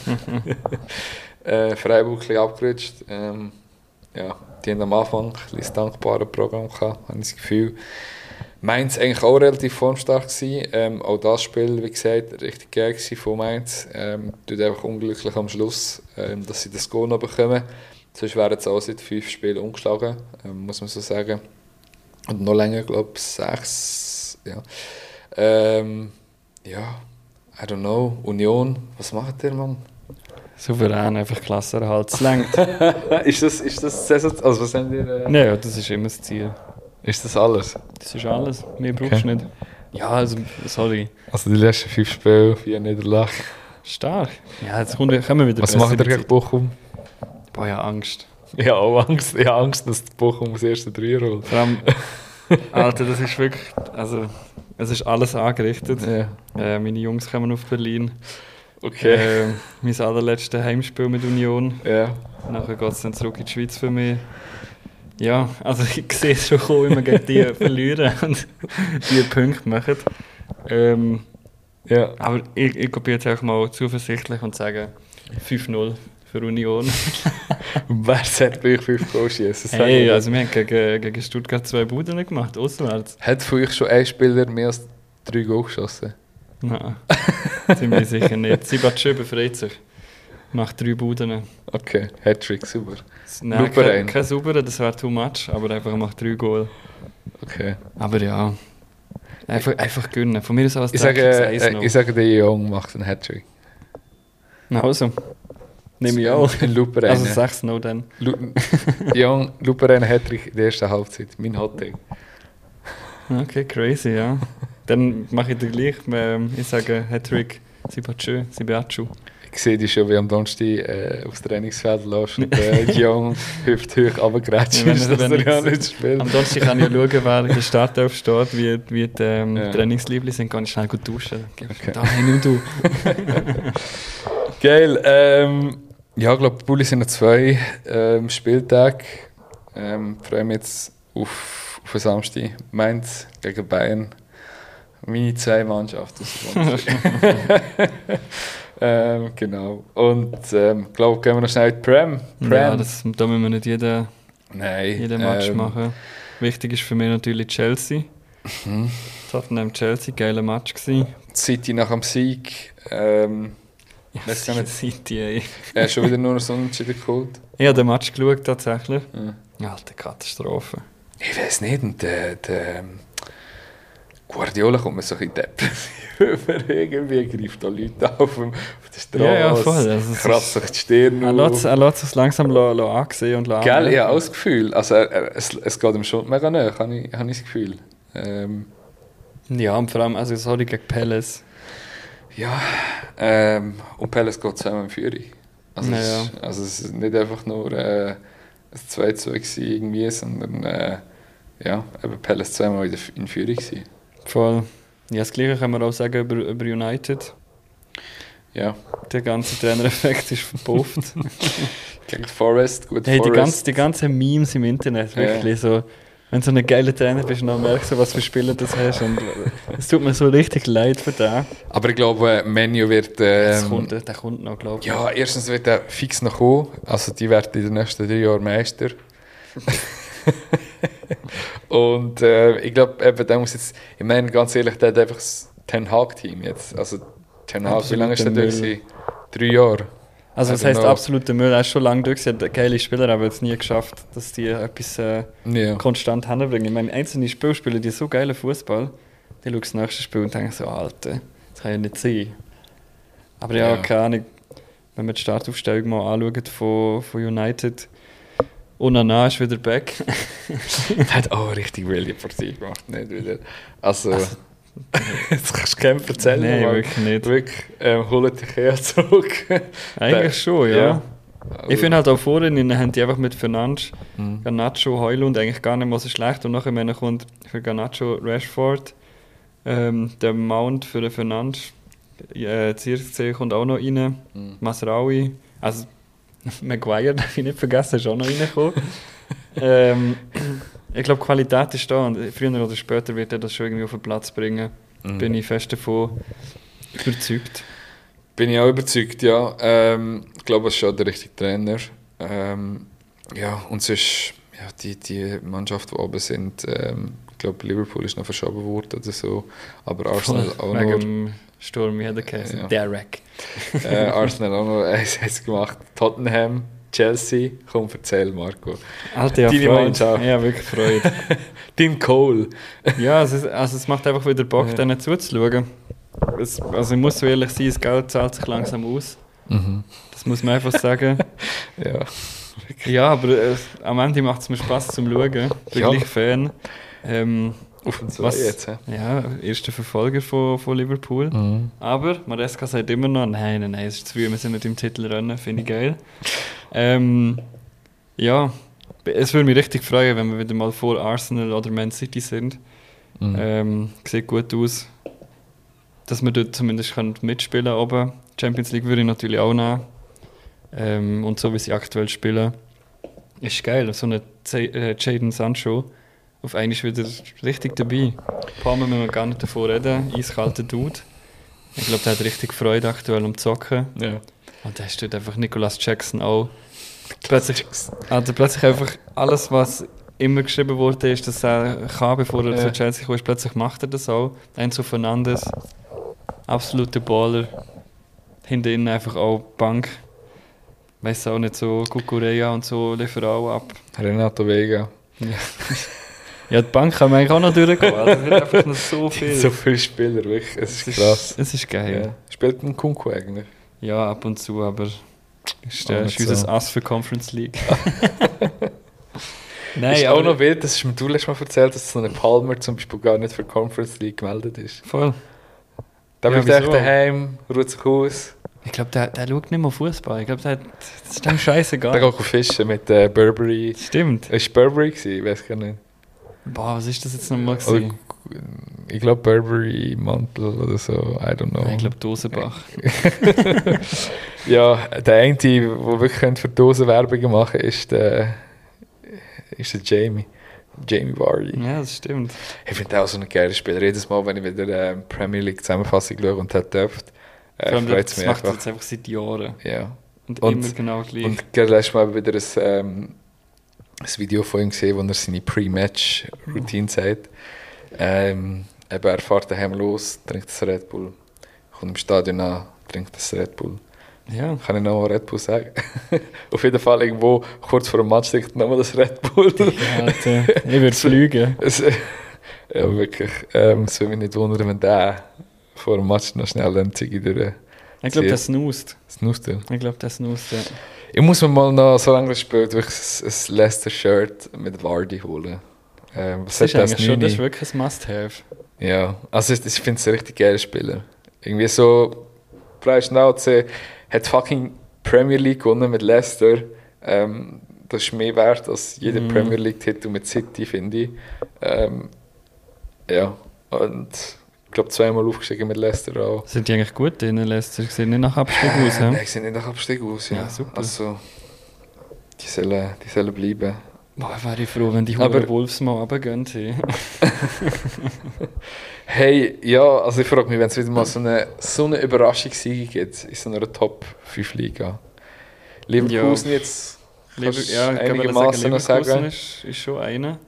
B: äh, Freiburg ein bisschen abgerutscht. Ähm, ja, die haben am Anfang ein bisschen das dankbare Programm gehabt, habe ich das Gefühl. Mainz eigentlich auch relativ formstark gewesen. Ähm, auch das Spiel, wie gesagt, richtig geil gewesen von Mainz. Ähm, tut einfach unglücklich am Schluss, ähm, dass sie das Goal noch bekommen. Sonst wären es auch seit fünf Spielen umgeschlagen, ähm, muss man so sagen. Und noch länger, glaube ich, sechs. Ja. Ähm, ja, I don't know. Union, was macht der, Mann?
A: Souverän, einfach Klassenerhalt. Es reicht.
B: ist das, ist das Saison, also was haben wir? Äh,
A: Nein, das ist immer das Ziel.
B: Ist das alles?
A: Das ist alles. Mehr brauchst du nicht. Ja, also, sorry.
B: Also die letzten fünf Spiele, vier Niederlagen.
A: Stark. Ja, jetzt kommen wir, kommen wir wieder
B: Was
A: besser
B: macht ihr
A: mit-
B: gegen Bochum?
A: Boah, ja, Angst.
B: Ich habe auch Angst, ich habe Angst, dass die Bochum das erste Dreier holt.
A: Vor allem, Alter, das ist wirklich, also, es ist alles angerichtet.
B: Ja.
A: Äh, meine Jungs kommen auf Berlin.
B: Okay.
A: Äh, mein allerletztes Heimspiel mit Union.
B: Ja.
A: Nachher geht es dann zurück in die Schweiz für mich. Ja, also ich sehe es schon kommen, wenn wir gegen die verlieren und die Punkte machen. Ähm,
B: Ja.
A: aber ich, ich bin jetzt auch mal zuversichtlich und sage fünf null für Union.
B: Wer sollte bei euch fünf Goal schießen? Sag
A: Hey,
B: mal.
A: also wir haben gegen, gegen Stuttgart zwei Buden gemacht, auswärts.
B: Hat von euch schon ein Spieler mehr als drei Goal geschossen?
A: Nein, ziemlich sicher nicht. Sibatschö befreit sich. Macht drei Buden.
B: Okay, Hattrick, super.
A: Nein,
B: Nur per
A: kein,
B: einen.
A: kein sauberer, das wäre too much, aber einfach macht drei Goal.
B: Okay.
A: Aber ja, einfach, einfach gönnen. Von mir ist auch
B: Ich sage, äh, ich sage, der Jong macht einen Hattrick.
A: Na also, nehme ich auch.
B: Ein Luper
A: Also
B: einen.
A: sag's noch dann.
B: Lu- Jong, Luper einen Hattrick in der ersten Halbzeit. Mein Hottag.
A: Okay, crazy, ja. Dann mache ich dir gleich. Ähm, ich sage Hattrick, Sibatschö, Sibatschö.
B: Ich sehe dich schon, wie am Donnerstag äh, aufs Trainingsfeld läufst und äh, Jong hüft hoch runtergeratscht
A: Ja, wenn
B: ist,
A: er-
B: dass
A: wenn
B: er ja
A: ich-
B: nicht spielt.
A: Am Donnerstag kann ich ja schauen, wer in der Startelf steht, wie, wie die ähm,
B: Ja.
A: Trainingsliebli sind. Kann ich schnell gut duschen.
B: Okay.
A: Da, hey, nimm du.
B: Geil. Ähm, ja, ich glaube, Bulli sind noch zwei ähm, Spieltage. Ähm, freue mich jetzt auf, auf den Samstag. Mainz gegen Bayern. Meine zwei Mannschaften aus der Bundesliga. ähm, genau. Und ähm, ich glaube, gehen wir noch schnell in die Prem. Prem.
A: Ja, das, da müssen wir nicht jeden,
B: Nein.
A: jeden Match
B: ähm,
A: machen. Wichtig ist für mich natürlich Chelsea.
B: Mhm.
A: Tottenham-Chelsea, geiler Match gewesen.
B: City nach dem Sieg. Ähm,
A: Ja,
B: Weiss gar nicht.
A: City, ey.
B: er hat schon wieder nur so Unentschieden geholt.
A: Ich habe den Match geschaut, tatsächlich.
B: Ja.
A: Alter, Katastrophe.
B: Ich weiß nicht, und der, der ähm, Guardiola kommt mir so ein bisschen depressiv über. Irgendwie greift da Leute auf, dem, auf der Straße,
A: Ja, ja, voll. Also es
B: kratzt sich die Stirn
A: Er
B: auf.
A: lässt er lässt es langsam lo, lo ansehen und lo
B: Gell,
A: anmerken.
B: ich habe auch das Gefühl, also er, er, es, es geht ihm schon mega nahe, habe ich, habe ich das Gefühl. Ähm,
A: Ja, und vor allem, also sorry, gegen Palace.
B: ja, ähm, und Palace geht zusammen in Führung. Also,
A: Ja,
B: es,
A: ja.
B: ist- also es ist nicht einfach nur äh, ein zwei zu zwei gewesen irgendwie, sondern äh, ja, eben Palace zweimal in, der, in Führung gewesen.
A: Voll. Ja, das Gleiche kann man auch sagen über, über United.
B: Ja,
A: Der ganze Trainereffekt ist verpufft.
B: gegen die Forest, gut
A: Hey, die,
B: Forest.
A: ganze, die ganzen Memes im Internet, wirklich so. Wenn du so ein geiler Trainer bist und dann merkst du, was für Spieler das hast. Und es tut mir so richtig leid für den.
B: Aber ich glaube, Menu wird...
A: Das
B: Ähm,
A: kommt, der kommt noch, glaube ich.
B: ja, erstens wird er fix noch kommen. Also die werden in den nächsten drei Jahren Meister. Und äh, ich glaube, eben, der muss jetzt... Ich meine, ganz ehrlich, der hat einfach das Ten Hag-Team jetzt. Also Ten Hag, wie lange ist der
A: Absoluter
B: durch?
A: Müll.
B: gewesen? Drei Jahre.
A: Also das
B: I don't
A: heisst
B: know.
A: absoluter Müll. Er ist schon lange durch, er hat geile Spieler, aber jetzt nie geschafft, dass die etwas äh,
B: Ja.
A: konstant hinbringen. Ich meine, einzelne Spielspieler, die so geilen Fußball, die schauen das nächste Spiel und denken so, Alter, das kann ja nicht sein. Aber ja,
B: Ja.
A: keine Ahnung, wenn wir die Startaufstellung mal anschauen von, von United, Onana ist wieder back.
B: Hat auch richtig wilde Partie gemacht, nicht wieder. Also, jetzt kannst du keinem erzählen.
A: Nein,
B: Mann.
A: wirklich nicht.
B: Wirklich, ähm, holt dich her zurück.
A: Eigentlich schon, ja.
B: Ja.
A: Ich finde halt auch vorhin haben die einfach mit Fernandes,
B: Mhm.
A: Garnacho, Højlund eigentlich gar nicht mal so schlecht. Und nachher meine, kommt für Garnacho Rashford, ähm, der Mount für den Fernandes, äh, Zirkzee kommt auch noch rein,
B: Mhm.
A: Masraoui, also Maguire, darf ich nicht vergessen, ist auch noch reingekommen. ähm, ich glaube, Qualität ist da und früher oder später wird er das schon irgendwie auf den Platz bringen.
B: Mhm.
A: Bin ich fest davon überzeugt.
B: Bin ich auch überzeugt, ja. Ähm, ich glaube, es ist schon der richtige Trainer. Ähm, ja, und sonst, ja, die, die Mannschaft, die oben sind, ähm, ich glaube, Liverpool ist noch verschoben worden oder so, aber Arsenal auch
A: Wegen
B: noch,
A: dem Sturm, wie hat er geheißen?
B: Ja.
A: Derek.
B: äh, Arsenal auch noch eins eins gemacht. Tottenham, Chelsea, komm, erzähl, Marco.
A: Alter, ja,
B: Deine
A: Freude.
B: Mannschaft.
A: Ja, wirklich Freude.
B: Dein Cole.
A: Ja, also es, also es macht einfach wieder Bock,
B: Ja.
A: denen zuzuschauen. Es, also ich muss so ehrlich sein, das Geld zahlt sich langsam aus.
B: Mhm.
A: Das muss man einfach sagen.
B: Ja.
A: Ja, aber äh, am Ende macht es mir Spass zum Schauen. Ich bin
B: Ja.
A: gleich Fan. Ähm,
B: Auf und zu
A: Was-
B: jetzt, hä?
A: ja, erster Verfolger von, von Liverpool.
B: Mhm.
A: Aber Maresca sagt immer noch, nein, nein, nein, es ist zu früh, wir sind nicht im Titelrennen, finde ich geil. Ähm, ja, es würde mich richtig freuen, wenn wir wieder mal vor Arsenal oder Man City sind.
B: Mhm.
A: Ähm, sieht gut aus, dass wir dort zumindest können mitspielen können. Champions League würde ich natürlich auch nehmen. Ähm, und so wie sie aktuell spielen, ist geil. So eine Z- äh, Jadon Sancho auf einmal wieder richtig dabei. Ein paar Mal müssen wir gar nicht davon reden. Eiskalter Dude. Ich glaube, der hat richtig Freude aktuell am Zocken.
B: Ja.
A: Und da steht einfach Nicolas Jackson auch. Plötzlich, also plötzlich einfach alles, was immer geschrieben wurde, ist, dass er kann, bevor er
B: Ja.
A: zu Chelsea kommt, plötzlich macht er das auch. Enzo Fernandes, absoluter Baller. Hinter ihnen einfach auch Bank. Weiss auch nicht so, Kukureya und so liefern auch ab.
B: Renato Vega.
A: Ja, die Bank kann man eigentlich auch noch durchgehen. Also, es wird einfach noch so viel.
B: So viele Spieler, wirklich. Es
A: es
B: ist krass.
A: Es ist geil.
B: Ja. Spielt ein Kunku eigentlich?
A: Ja, ab und zu, aber ist,
B: Auch
A: äh,
B: nicht
A: ist unser
B: so.
A: Ass für Conference League.
B: Nein, ist
A: aber-
B: auch noch wild, das ist mir du letztes Mal erzählt, dass so eine Palmer zum Beispiel gar nicht für Conference League gemeldet ist.
A: Voll.
B: Da
A: Ja,
B: bleibt er echt
A: wieso?
B: daheim, ruht sich aus.
A: Ich glaube, der, der schaut nicht mehr Fußball. Ich glaube, der hat- das ist dem scheißegal.
B: Der geht auch fischen mit äh, Burberry.
A: Stimmt.
B: Ist Burberry gewesen? Ich weiß gar nicht.
A: Boah, was ist das jetzt nochmal
B: Oder,
A: gewesen?
B: ich glaube Burberry Mantel oder so, I don't know.
A: Ich glaube, Dosenbach.
B: Ja, der eine, der wirklich könnte für Dosen Werbung machen ist der, ist der Jamie. Jamie Vardy.
A: Ja, das stimmt.
B: Ich finde auch so ein geiler Spieler. Jedes Mal, wenn ich wieder äh, Premier League Zusammenfassung schaue und hat dürft, äh,
A: Vor allem,
B: freut es
A: das
B: mich
A: macht er
B: einfach.
A: jetzt einfach seit Jahren.
B: Ja.
A: Und,
B: Und-
A: immer genau gleich.
B: Und gerade letztes Mal wieder ein, ähm, ein Video von ihm gesehen, wo er seine Pre-Match-Routine sagt. Ähm, eben, er fährt daheim los, trinkt das Red Bull, kommt im Stadion an, trinkt das Red Bull.
A: Ja.
B: Kann ich noch mal Red Bull sagen? Auf jeden Fall irgendwo kurz vor dem Match trinkt nochmal das Red Bull.
A: Ja, Alter, ich würde fliegen.
B: Es, ja, wirklich. Ähm, es würde mich nicht wundern, wenn der vor dem Match noch schnell einen Ziggy durch.
A: Ich glaube, der snoost.
B: Snoost, ja.
A: Ich glaube, der snoost, ja.
B: Ich muss mir mal noch, so lange gespielt, wirklich ein, ein Leicester-Shirt mit Vardy holen. Ähm, was
A: Das ist
B: hat
A: eigentlich schon, das ist
B: Nini?
A: wirklich ein Must-Have.
B: Ja, also ich, ich finde es ein richtig geiler Spieler. Irgendwie so, Preis Schnauze hat fucking Premier League gewonnen mit Leicester. Ähm, das ist mehr wert als jeder
A: Mhm.
B: Premier League-Titel mit City, finde ich. Ähm, ja, und ich glaube zweimal aufgestiegen mit Leicester auch.
A: Sind die eigentlich gut drin, Leicester? Sie sehen nicht nach Abstieg aus,
B: Nein,
A: hä?
B: sie sind nicht nach Abstieg aus. Ja,
A: Ja, super.
B: Also, die sollen, die sollen bleiben.
A: Boah, wäre ich froh, wenn die
B: Aber-
A: Huren Wolves mal runtergehen. hey.
B: Hey, ja, also ich frage mich, wenn es wieder mal so eine, so eine Überraschungssieg gibt in so einer Top fünf Liga. Leverkusen jetzt,
A: Lever
B: kannst du
A: ja, ich glaube,
B: einigermaßen noch
A: Leverkusen
B: sagen.
A: ist, ist schon einer.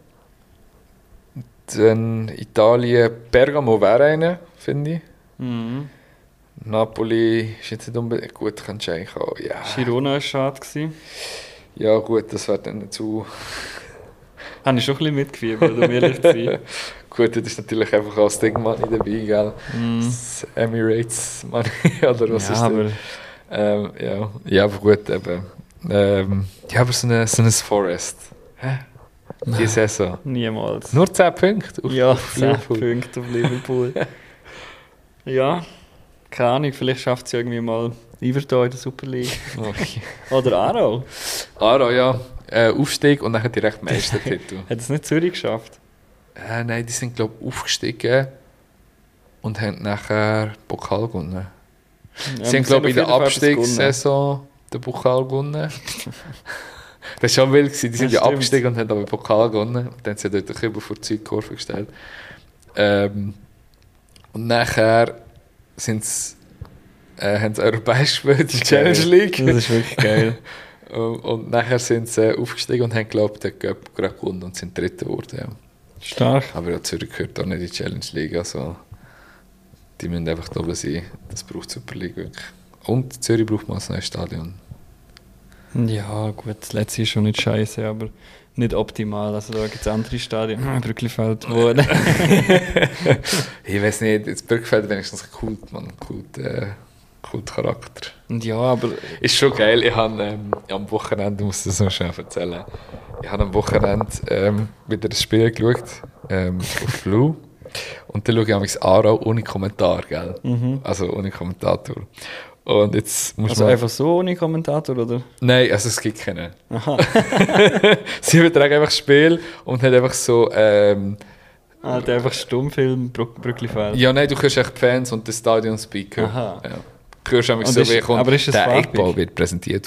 B: Dann Italien, Bergamo wäre einer, finde ich.
A: Mhm.
B: Napoli ist jetzt nicht unbedingt gut, kannst du eigentlich auch, ja.
A: Girona war schade. Gewesen.
B: Ja gut, das wäre dann zu...
A: Habe ich schon ein bisschen mitgefiebert, um ehrlich zu sein.
B: Gut, das ist natürlich einfach auch das Ding Money dabei, gell?
A: Mhm.
B: Das Emirates Money, oder was
A: Ja,
B: ist das?
A: aber
B: Ähm, ja. ja, aber gut, eben. Ähm, ja, aber so ein so eine Forest. Hä? Die Saison.
A: niemals.
B: Nur zehn Punkte auf,
A: Ja,
B: auf
A: zehn
B: Liverpool.
A: Punkte auf Liverpool. ja, keine Ahnung, vielleicht schafft es irgendwie mal Everton in der Super League.
B: Okay.
A: Oder Aarau.
B: Aro, ja. Äh, Aufstieg und dann direkt Meistertitel.
A: Hat es nicht Zürich geschafft?
B: äh, nein, die sind, glaube ich, aufgestiegen und haben nachher Pokal gewonnen.
A: Ja,
B: Sie haben,
A: wir
B: glaube ich, in
A: auf
B: der
A: jeden Fall etwas
B: Abstiegssaison den Pokal gewonnen. Das war schon wild. gewesen. Die sind
A: Ja,
B: ja
A: stimmt.
B: abgestiegen und haben aber den Pokal gewonnen. Dann haben sie dort den Kübel vor die Südkurve gestellt. Ähm, und nachher sind sie, äh, haben sie europäisch gespielt, die
A: geil.
B: Challenge League.
A: Das ist wirklich geil.
B: Und, und nachher sind sie aufgestiegen und haben, glaube ich, den Cup gerade gewonnen und sind Dritter geworden. Ja.
A: Stark.
B: Aber ja, Zürich gehört auch nicht in die Challenge League. Also, die müssen einfach da oben sein. Das braucht die Super League wirklich. Und Zürich braucht mal ein neues Stadion.
A: Ja, gut, das letzte ist schon nicht scheiße, aber nicht optimal. Also da gibt es andere Stadien. Ah, Brücklifeld, wo...
B: Ich weiß nicht, das Birkfeld wenigstens ein Kult, man, Kult, äh, Kultcharakter.
A: Und ja, aber...
B: Ist schon geil, ich habe ähm, am Wochenende, ich muss das noch schnell erzählen, ich habe am Wochenende ähm, wieder das Spiel geschaut, ähm, auf Blue. Und dann schaue ich manchmal Aarau ohne Kommentar, gell?
A: Mhm.
B: Also ohne Kommentator. Und jetzt muss
A: Also
B: man...
A: einfach so ohne Kommentator, oder?
B: Nein, also es gibt keinen.
A: Aha.
B: Sie übertragen einfach das Spiel und hat einfach so... Ähm,
A: Ah, der einfach Stummfilm Brück Brücklifeld.
B: ja, nein, du hörst echt die Fans und den Stadion-Speaker.
A: Aha.
B: Ja. Du hörst nämlich
A: Und
B: so,
A: ist-
B: wie kommt,
A: aber ist es
B: der
A: farbig?
B: Eckball wird präsentiert.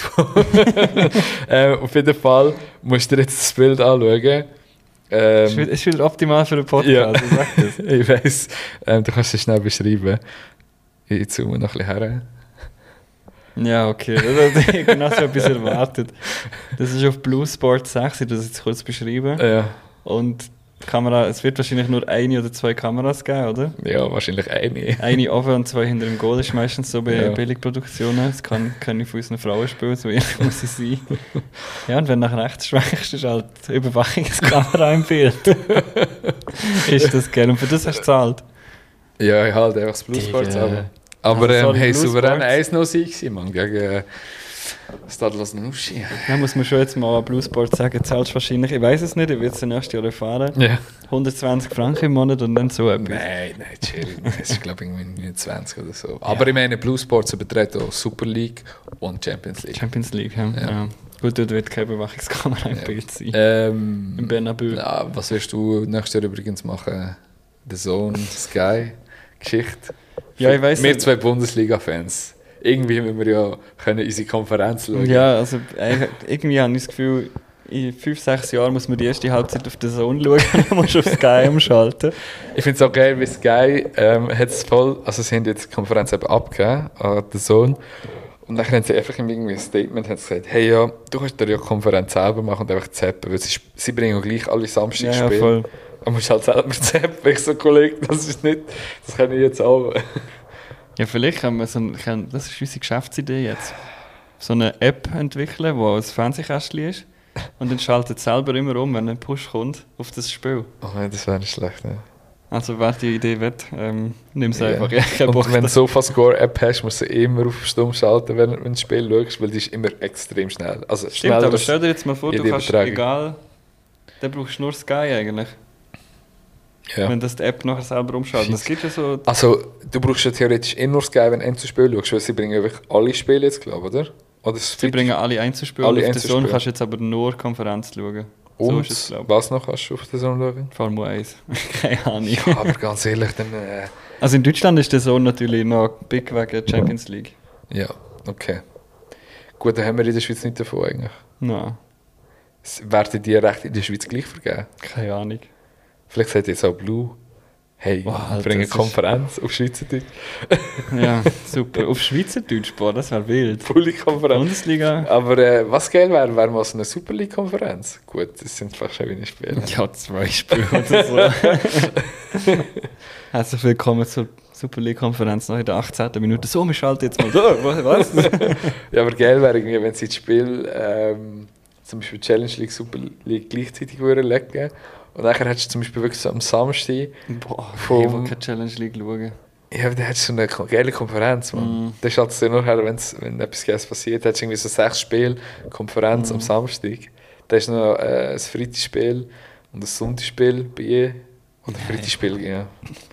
B: ähm, auf jeden Fall musst du dir jetzt das Bild anschauen.
A: Es
B: Ähm,
A: ist- es ist wieder optimal für einen Podcast,
B: Ja.
A: ich sag das.
B: ich weiss, ähm, du kannst es schnell beschreiben. Ich zoome noch ein bisschen her.
A: Ja, okay. Das hat ich genau so etwas erwartet. Das ist auf Blue Sport sechs, ich das jetzt kurz beschreiben.
B: Ja,
A: Und die Kamera, es wird wahrscheinlich nur eine oder zwei Kameras geben, oder?
B: ja, wahrscheinlich eine.
A: Eine offen und zwei hinter dem Goal ist meistens so bei
B: Ja.
A: Billigproduktionen. Das kann, kann ich von unseren Frauen spielen, so ehrlich muss ich sein. Ja, und wenn du nach rechts schwenkst, ist halt die Überwachungskamera im Bild. Ist das geil. Und für das hast du gezahlt.
B: Ja, ich halte einfach das Bluesport
A: Digga.
B: aber. Aber
A: Also,
B: ähm,
A: sorry,
B: hey,
A: Blue
B: souverän
A: Sports.
B: eins null Sieg gewesen, Mann, gegen äh, Stadlos Nuschi.
A: Da muss man schon jetzt mal an Blue Sport sagen, zahlst wahrscheinlich, ich weiß es nicht, ich werde es nächstes Jahr erfahren,
B: Ja.
A: hundertzwanzig Franken im Monat und dann so etwas.
B: Nein, nein, chill. Das ist, glaube ich, irgendwie neunundzwanzig oder so. Aber ich meine, Blue Sports überträgt auch Super League und Champions League.
A: Champions League, ja.
B: Ja.
A: ja. Gut, dort wird keine Überwachungskamera im
B: Ja.
A: Bild sein.
B: Ähm,
A: Im Bernabeu.
B: Ja, was wirst du nächstes Jahr übrigens machen? The Zone, Sky, Geschichte.
A: Ja, ich weiss
B: Wir
A: nicht.
B: zwei Bundesliga-Fans. Irgendwie müssen wir ja können unsere Konferenz schauen.
A: Ja, also eigentlich- irgendwie habe ich das Gefühl, in fünf, sechs Jahren muss man die erste Halbzeit auf den Zone schauen und dann musst du auf Sky umschalten.
B: Ich finde es auch geil, wie Sky ähm, hat es voll, also sie haben jetzt die Konferenz eben abgegeben an The Zone Und dann haben sie einfach in irgendwie ein Statement haben sie gesagt, hey ja, du kannst dir ja die Konferenz selber machen und einfach zappen, weil sie, sie bringen gleich alle Samstag
A: Ja, ja,
B: spielen.
A: voll.
B: Du musst halt selber zappen. Ich so, Kollege, das ist nicht, das kann ich jetzt auch.
A: Ja, vielleicht können wir so ein, können, das ist unsere Geschäftsidee jetzt. So eine App entwickeln, die ein Fernsehkästchen ist. Und dann schaltet es selber immer um, wenn ein Push kommt, auf das Spiel.
B: Oh nein, das wäre nicht schlecht, ne?
A: Also wer die Idee will, ähm, nimm es
B: Ja.
A: einfach. Ja, kein Bock
B: Und wenn du
A: drauf.
B: SofaScore-App hast, musst du sie immer auf Stumm schalten, wenn, wenn du das Spiel schaust, weil die ist immer extrem schnell. Also
A: Stimmt,
B: schneller
A: aber
B: als
A: stell dir jetzt mal vor, du
B: jede
A: kannst
B: Übertragung.
A: egal, dann brauchst du nur Sky eigentlich,
B: Ja.
A: wenn das die App nachher selber umschaltet. Es gibt ja so,
B: Also, du brauchst ja theoretisch eh nur Sky, wenn du zu Spiel schaust, weil sie bringen wirklich alle Spiele jetzt, glaube ich, oder? Oder das
A: sie bringen alle Einzelspiele,
B: Alle
A: auf der
B: Einzelspiele.
A: Zone kannst du jetzt aber nur Konferenz schauen. So
B: Und
A: ist es, glaube ich.
B: was noch kannst du auf der Zone schauen?
A: Formel eins. Keine Ahnung.
B: Ja, aber ganz ehrlich, dann... Äh,
A: Also in Deutschland ist der Zone natürlich noch big wegen Champions League.
B: ja, okay. Gut, dann haben wir in der Schweiz nicht davon eigentlich.
A: Nein,
B: S- Werden die Rechte in der Schweiz gleich vergeben?
A: keine Ahnung.
B: Vielleicht sagt jetzt auch Blue, hey,
A: Wow,
B: wir
A: Alter,
B: bringen
A: das ist-
B: Konferenz auf Schweizerdeutsch.
A: Ja, super. Auf Schweizerdeutsch, boah, das wäre wild.
B: Volle Konferenz.
A: Bundesliga?
B: Aber äh, was geil wäre, wäre mal so eine Super League-Konferenz. Gut, das sind fast schon wenig Spiele.
A: Ja, zwei Spiele oder so. Herzlich willkommen zur Super League-Konferenz nach der achtzehnten Minute. So, wir schalten jetzt mal so. Was?
B: Ja, aber geil wäre irgendwie, wenn sie das Spiel, ähm, zum Beispiel Challenge League, Super League gleichzeitig würden legen. Und dann hättest du zum Beispiel wirklich so am Samstag,
A: Boah,
B: Vom-
A: ich will keine Challenge League schauen.
B: ja, dann hättest du so eine ko- geile Konferenz, man.
A: Mm.
B: Das schaltest du nur her, wenn's, wenn etwas Geiles passiert. Hättest du irgendwie so sechs Spiele, Konferenz
A: Mm.
B: am Samstag. Dann ist noch äh, ein Freitagsspiel und ein Sonntagsspiel bei ihr. Oder ein Freitagsspiel, ja.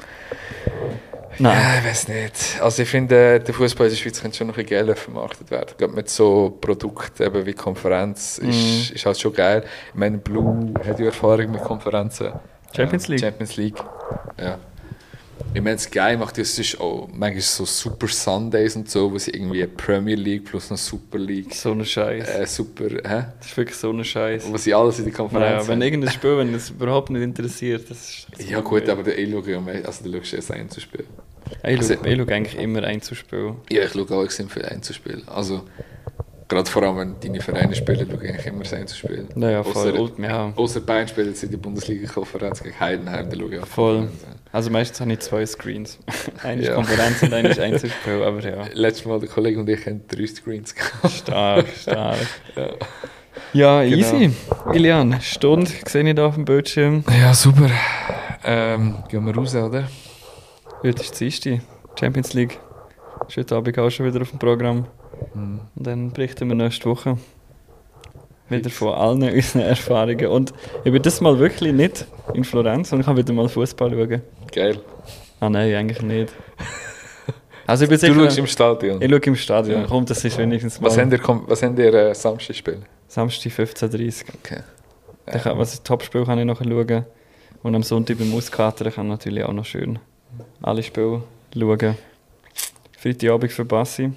A: Nein.
B: Ja, ich weiß nicht. Also ich finde, äh, der Fußball in der Schweiz könnte schon noch ein bisschen geiler vermarktet werden. Gerade mit so Produkten eben wie Konferenz ist,
A: Mhm.
B: ist halt schon geil. Ich meine, Blue hat ja Erfahrung mit Konferenzen.
A: Champions
B: Ähm,
A: League.
B: Champions League. Ja. Ich meine, Sky macht ja sonst auch manchmal so Super Sundays und so, wo sie irgendwie Premier League plus noch Super League,
A: So ein Scheiß.
B: äh, Super, hä?
A: Das ist wirklich so ein Scheiß.
B: Wo sie alles in die Konferenz
A: Naja, wenn
B: haben.
A: irgendein Spiel, wenn es überhaupt nicht interessiert, das ist... Das
B: Ja gut, aber der ich schaue ja mehr, also du schaust ja ein Einzelspiel.
A: Ich
B: also-
A: schaue, ich schaue eigentlich immer Einzelspiel.
B: Ja, ich schaue auch extrem viel Einzelspiel. Also, gerade vor allem, wenn deine Vereine spielen, schaue ich eigentlich immer das Einzelspiel.
A: Naja, voll.
B: Ausser-
A: Und, ja,
B: Außer Bayern spielt jetzt in der Bundesliga-Konferenz gegen Heidenheim, da schaue ich auch
A: voll.
B: Konferenz an.
A: Also meistens habe ich zwei Screens. Eine ist
B: Ja.
A: Konferenz und eine ist Einzelspiel, aber ja.
B: Letztes Mal, der Kollege und ich haben drei Screens gehabt.
A: Stark, stark.
B: Ja.
A: Ja,
B: Genau.
A: easy. Ilian, Stunde sehe ich da auf dem Bildschirm.
B: Ja, super. Ähm, gehen wir raus, oder?
A: Heute ist die Champions League. Ist heute Abend auch schon wieder auf dem Programm.
B: Mhm.
A: Und dann berichten wir nächste Woche wieder von allen unseren Erfahrungen. Und ich bin das mal wirklich nicht in Florenz, sondern ich kann wieder mal Fußball schauen.
B: Geil.
A: Ah nein, eigentlich nicht. Also ich bin
B: Du
A: sicher...
B: schaust im Stadion.
A: Ich schaue im Stadion.
B: Ja.
A: Komm, das ist wenigstens mal
B: Was habt ihr, kom- was habt ihr äh, Samstag spielen?
A: Samstag fünfzehn Uhr dreißig.
B: Okay.
A: Dann kann, was Topspiel kann ich noch schauen. Und am Sonntag beim Auskatern kann natürlich auch noch schön alle Spiele schauen. Freitagabend für Bassi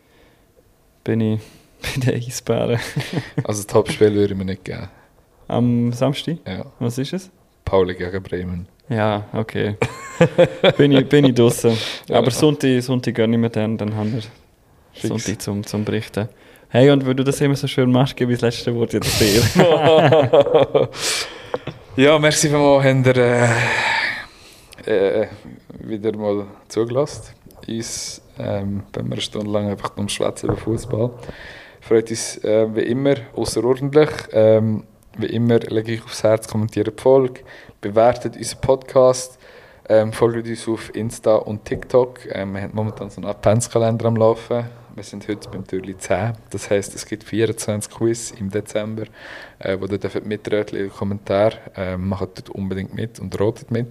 A: bin ich bei den Eisbären.
B: Also Topspiel würde ich mir nicht geben.
A: Am Samstag?
B: Ja.
A: Was ist es?
B: Pauli gegen Bremen.
A: Ja, okay. bin ich, bin ich draussen.
B: Ja.
A: Aber Sonntag, Sonntag gönne ich mir dann, dann haben wir
B: Fix.
A: Sonntag zum, zum Berichten. Hey, und weil du das immer so schön machst, gebe ich das letzte Wort jetzt dir.
B: Ja, merci vielmals, habt ihr äh, äh, wieder mal zugelassen. Uns, ähm, wenn wir eine Stunde lang einfach nur schwätzen über Fußball. Freut uns äh, wie immer außerordentlich. Ähm, wie immer lege ich aufs Herz, kommentiert die Folge, bewertet unseren Podcast, ähm, folgt uns auf Insta und TikTok. Ähm, wir haben momentan so einen Adventskalender am Laufen. Wir sind heute beim Türli zehn. Das heisst, es gibt vierundzwanzig Quiz im Dezember, äh, wo ihr dürft mitreden in den Kommentaren. Ähm, macht dort unbedingt mit und rotet mit.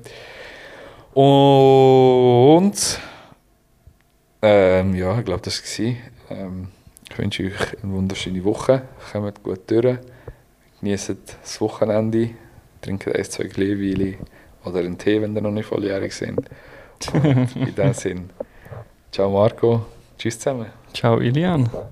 B: Und ähm, ja, ich glaube, das war es. Ähm, ich wünsche euch eine wunderschöne Woche. Kommt gut durch. Genießt das Wochenende. Trinkt ein, zwei Glühwein oder einen Tee, wenn ihr noch nicht volljährig sind. Und in diesem Sinne, ciao Marco. Tschüss zusammen.
A: Ciao, Ilian.